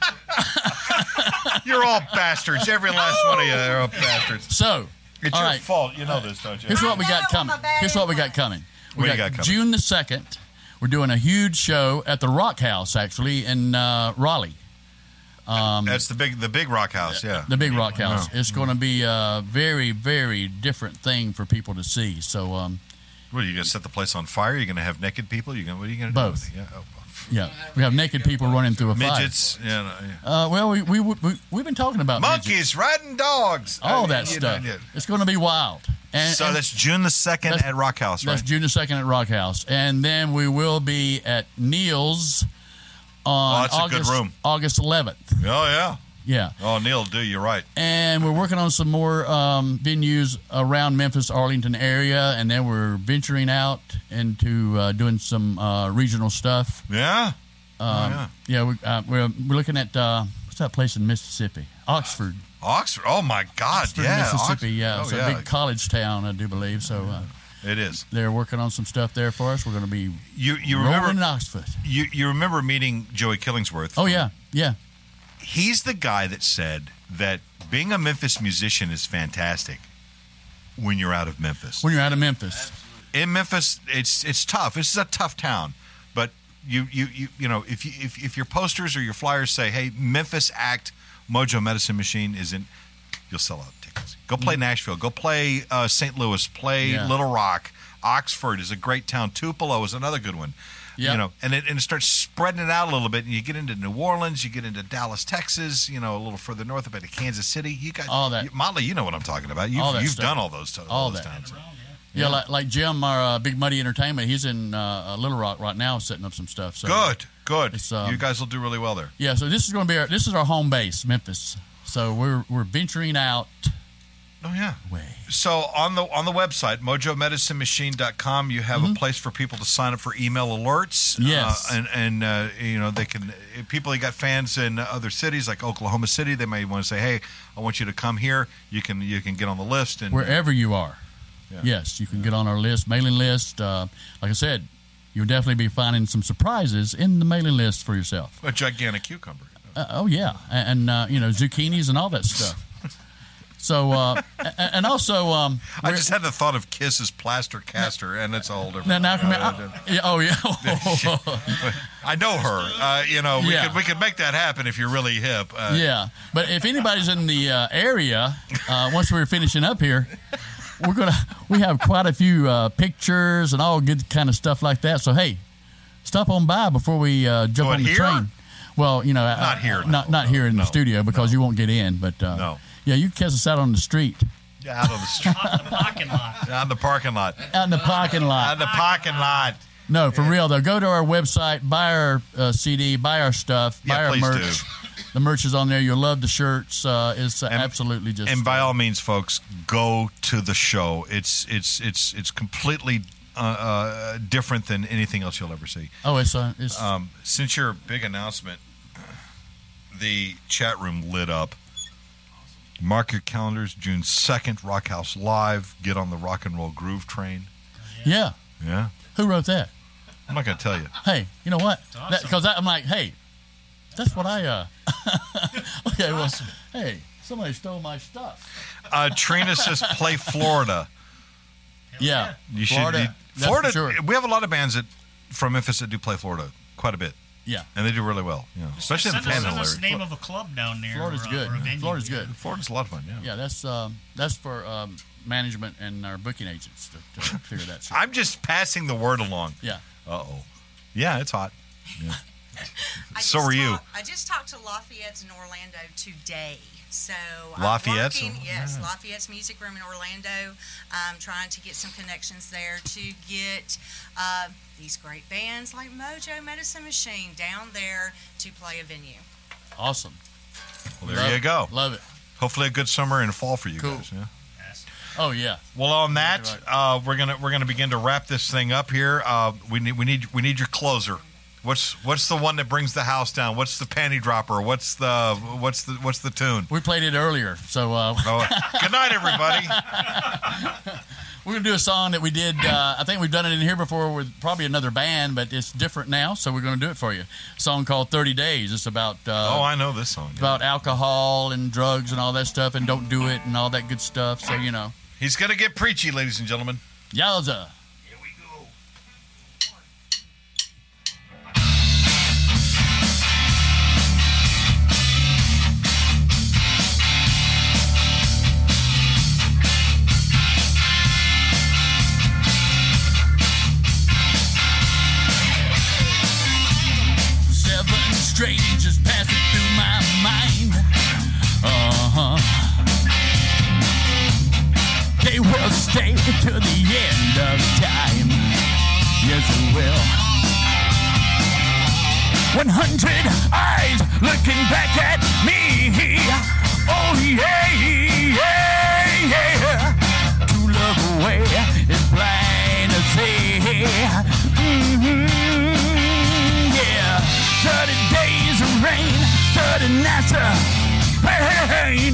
You're all bastards. Every last one of you are all bastards. So, it's all your right. fault. You know this, don't you? Here's what we got coming. We got coming? June the 2nd. We're doing a huge show at the Rock House, actually, in Raleigh. That's the big Rock House, yeah. The big Rock House. Yeah. It's going to be a very, very different thing for people to see. So, what are you going to set the place on fire? You're going to have naked people? What are you going to do? Both. Yeah. Yeah, we have naked people running through a midgets. fire. Yeah. Well, we've been talking about monkeys midgets. riding dogs, all that stuff. It's going to be wild. And that's June the 2nd at Rock House, right? That's June the 2nd at Rock House, and then we will be at Neil's on August 11th. Oh yeah. Yeah. Oh, Neil, you're right. And we're working on some more venues around Memphis, Arlington area, and then we're venturing out into doing some regional stuff. Yeah. We're looking at what's that place in Mississippi? Oxford. Oxford. Oh my God. Oxford, yeah. Mississippi. Yeah. It's a big college town, I do believe. So. It is. They're working on some stuff there for us. We're going to be you rolling in Oxford. You remember meeting Joey Killingsworth? Oh yeah. He's the guy that said that being a Memphis musician is fantastic when you're out of Memphis. When you're out of Memphis. In Memphis, it's tough. This is a tough town. But you know, if your posters or your flyers say, "Hey, Memphis act Mojo Medicine Machine isn't," you'll sell out tickets. Go play Nashville. Go play St. Louis. Play Little Rock. Oxford is a great town. Tupelo is another good one. Yeah. You know, and it starts spreading it out a little bit. And you get into New Orleans, you get into Dallas, Texas. You know, a little further north, about Kansas City. You got all that. Motley, you know what I'm talking about. You've done all those towns. Yeah, like Jim, our Big Muddy Entertainment, he's in Little Rock right now setting up some stuff. So Good. You guys will do really well there. Yeah, so this is going to be this is our home base, Memphis. So we're venturing out. Oh yeah. Way. So on the website mojomedicinemachine.com, you have a place for people to sign up for email alerts. Yes. And they can people who got fans in other cities like Oklahoma City, they may want to say, "Hey, I want you to come here." You can get on the list and wherever you are. Yeah. Yes, you can get on our list, mailing list. Like I said, you'll definitely be finding some surprises in the mailing list for yourself. A gigantic cucumber. Oh yeah, and zucchinis and all that stuff. So and also, I just had the thought of Kiss's Plaster Caster, and it's a whole different. Now come here. Oh yeah. I know her. We could make that happen if you're really hip. Yeah, but if anybody's in the area, once we're finishing up here, we have quite a few pictures and all good kind of stuff like that. So hey, stop on by before we jump on the train. Well, not here, not here in the studio because you won't get in. But no. Yeah, you can catch us out on the street. Yeah, out on the street. On the parking lot. Out in the parking lot. Out in the parking lot. Out in the parking lot. No, for real though. Go to our website, buy our CD, buy our stuff, buy our merch. Do. The merch is on there. You'll love the shirts. It's absolutely just. And by all means, folks, go to the show. It's completely different than anything else you'll ever see. Oh, it's since your big announcement, the chat room lit up. Mark your calendars, June 2nd, Rock House Live. Get on the rock and roll groove train. Yeah. Yeah. Who wrote that? I'm not going to tell you. Hey, you know what? Because awesome. I'm like, hey, that's what I. Okay, awesome. Well, hey, somebody stole my stuff. Trina says play Florida. Yeah. You Florida. should. Florida. Sure. We have a lot of bands from Memphis that do play Florida quite a bit. Yeah. And they do really well. Especially in the Panhandle area. Send us the name of a club down there. Florida's good. Or a venue. Florida's good. Florida's a lot of fun, yeah. Yeah, that's for management and our booking agents to figure that shit. I'm just passing the word along. Yeah. Uh-oh. Yeah, it's hot. Yeah. So were you. I just talked to Lafayette's in Orlando today. So Lafayette's? Yes, Lafayette's Music Room in Orlando. I'm trying to get some connections there to get these great bands like Mojo Medicine Machine down there to play a venue. Awesome. Well, there you go. Love it. Hopefully a good summer and fall for you guys. Yeah. Oh yeah. Well, on that, we're gonna begin to wrap this thing up here. We need your closer. What's the one that brings the house down? What's the panty dropper? What's the tune? We played it earlier, so. Good night, everybody. We're gonna do a song that we did. I think we've done it in here before with probably another band, but it's different now, so we're gonna do it for you. A song called 30 Days. It's about. I know this song. Yeah. About alcohol and drugs and all that stuff, and don't do it and all that good stuff. So He's gonna get preachy, ladies and gentlemen. Yowza. 7 strangers passing through my mind. They will stay to the end of time. Yes, they will. 100 eyes looking back at me. Oh, yeah, yeah, yeah. To look away is blind to see. Yeah. 30 days of rain, 30 nights of pain.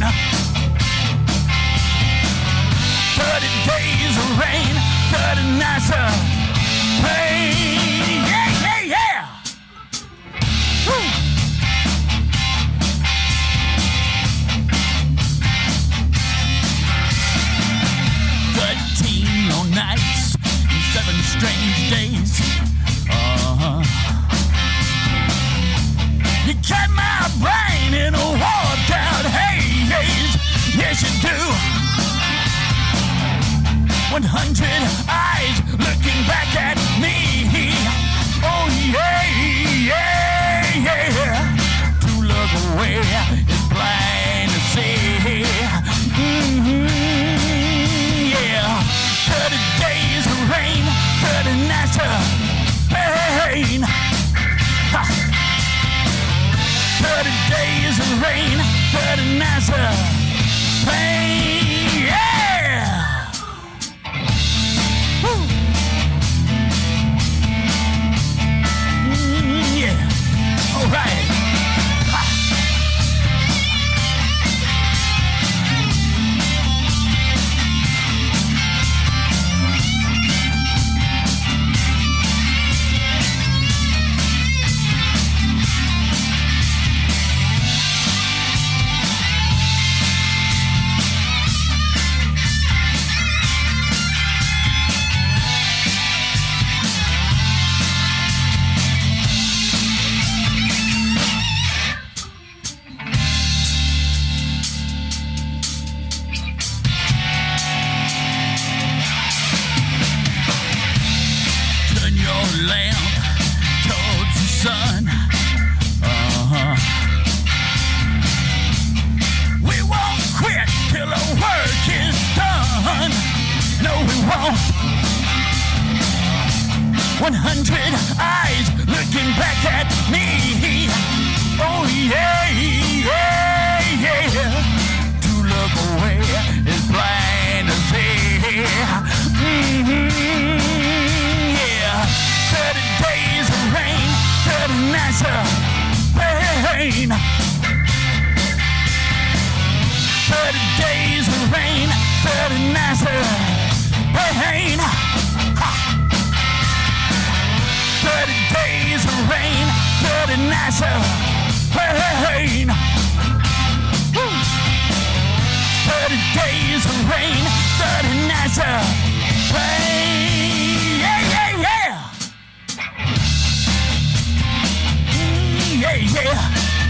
30 days of rain, 30 nights of pain. Yeah, yeah, yeah. Woo. No nights, 7 strange days. You got my brain in a warped out haze. Yes, you do. 100 eyes looking back at me. Oh, yeah, yeah, yeah. To look away is blind to see. Yeah. 30 days. days of rain, dirty nights of pain. Yeah! Woo! Yeah. All right. We won't quit till the work is done. No, we won't. 100 eyes looking back at me. Oh yeah, yeah, yeah. To look away is blind to see. Yeah. 30 days of rain, 30 nights of pain. 30 days of rain, 30 nights of pain. 30 days of rain, 30 nights of pain. 30 days of rain, 30 nights of pain. Yeah, yeah, yeah. Yeah, yeah.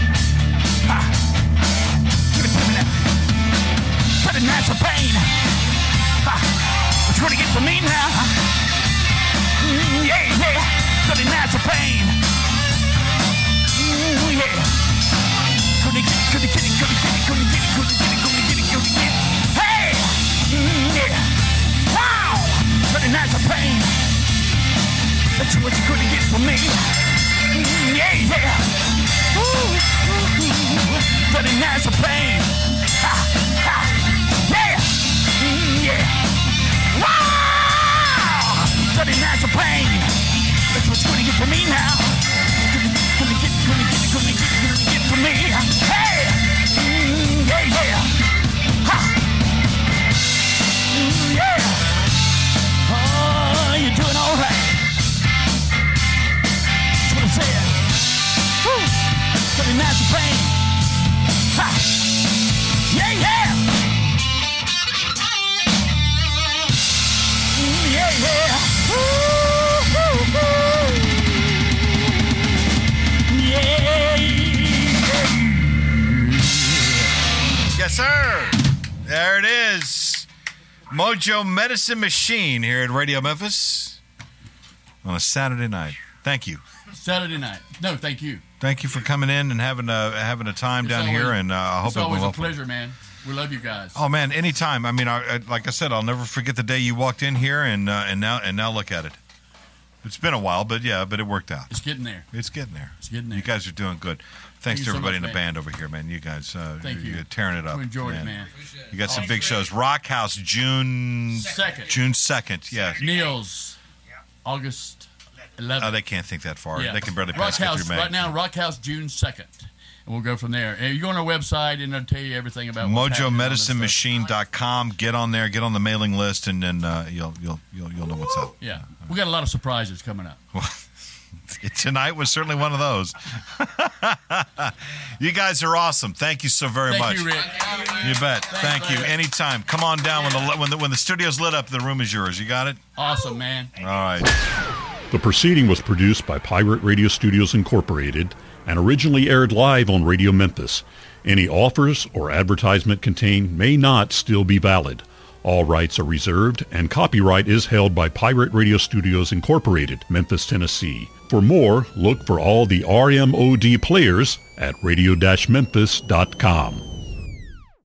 Give it to me now. 30 nights of pain. What you gonna get from me now? Yeah, yeah. 30 nights of pain. Yeah. Gonna get it, gonna get it, gonna get it, gonna get it, gonna get it, gonna get it, gonna get it. Hey! Yeah. Wow! 30 nights of pain. That's what you're gonna get from me. Yeah, yeah. 30 nights of pain. Yeah. Yeah. Wow! 30 nights of pain. That's what you're gonna get from me now. Gonna get from me. Hey! Yeah, yeah. Ha! Yeah. Oh, you're doing all right. That's what I said. Woo! 30 nights of pain. Ha! Yeah, yeah. Yeah, yeah. Yes, sir. There it is. Mojo Medicine Machine here at Radio Memphis on a Saturday night. Thank you. Saturday night. No, thank you. Thank you for coming in and having a time down here, and I hope it's always a pleasure, man. We love you guys. Oh man, anytime. I mean, like I said, I'll never forget the day you walked in here, and now look at it. It's been a while, but it worked out. It's getting there. It's getting there. It's getting there. You guys are doing good. Thanks to everybody in the band over here, man. You guys, you're tearing it up. We enjoyed it, man. You got some big shows. Rock House, June 2nd. June 2nd, yeah. Neil's, August 11th. Oh, they can't think that far. Yeah. They can barely Rock pass House, through May. right now, Rock House, June 2nd. And we'll go from there. And you go on our website, and it'll tell you everything about MojoMedicineMachine.com. Get on there, get on the mailing list, and then you'll know what's up. Yeah, we got a lot of surprises coming up. Tonight was certainly one of those. You guys are awesome. Thank you so very much. Thank you, Rick. You bet. Thank you. Anytime. Come on down when the studio's lit up. The room is yours. You got it? Awesome, man. All right. The proceeding was produced by Pirate Radio Studios Incorporated and originally aired live on Radio Memphis. Any offers or advertisement contained may not still be valid. All rights are reserved, and copyright is held by Pirate Radio Studios Incorporated, Memphis, Tennessee. For more, look for all the RMOD players at radio-memphis.com.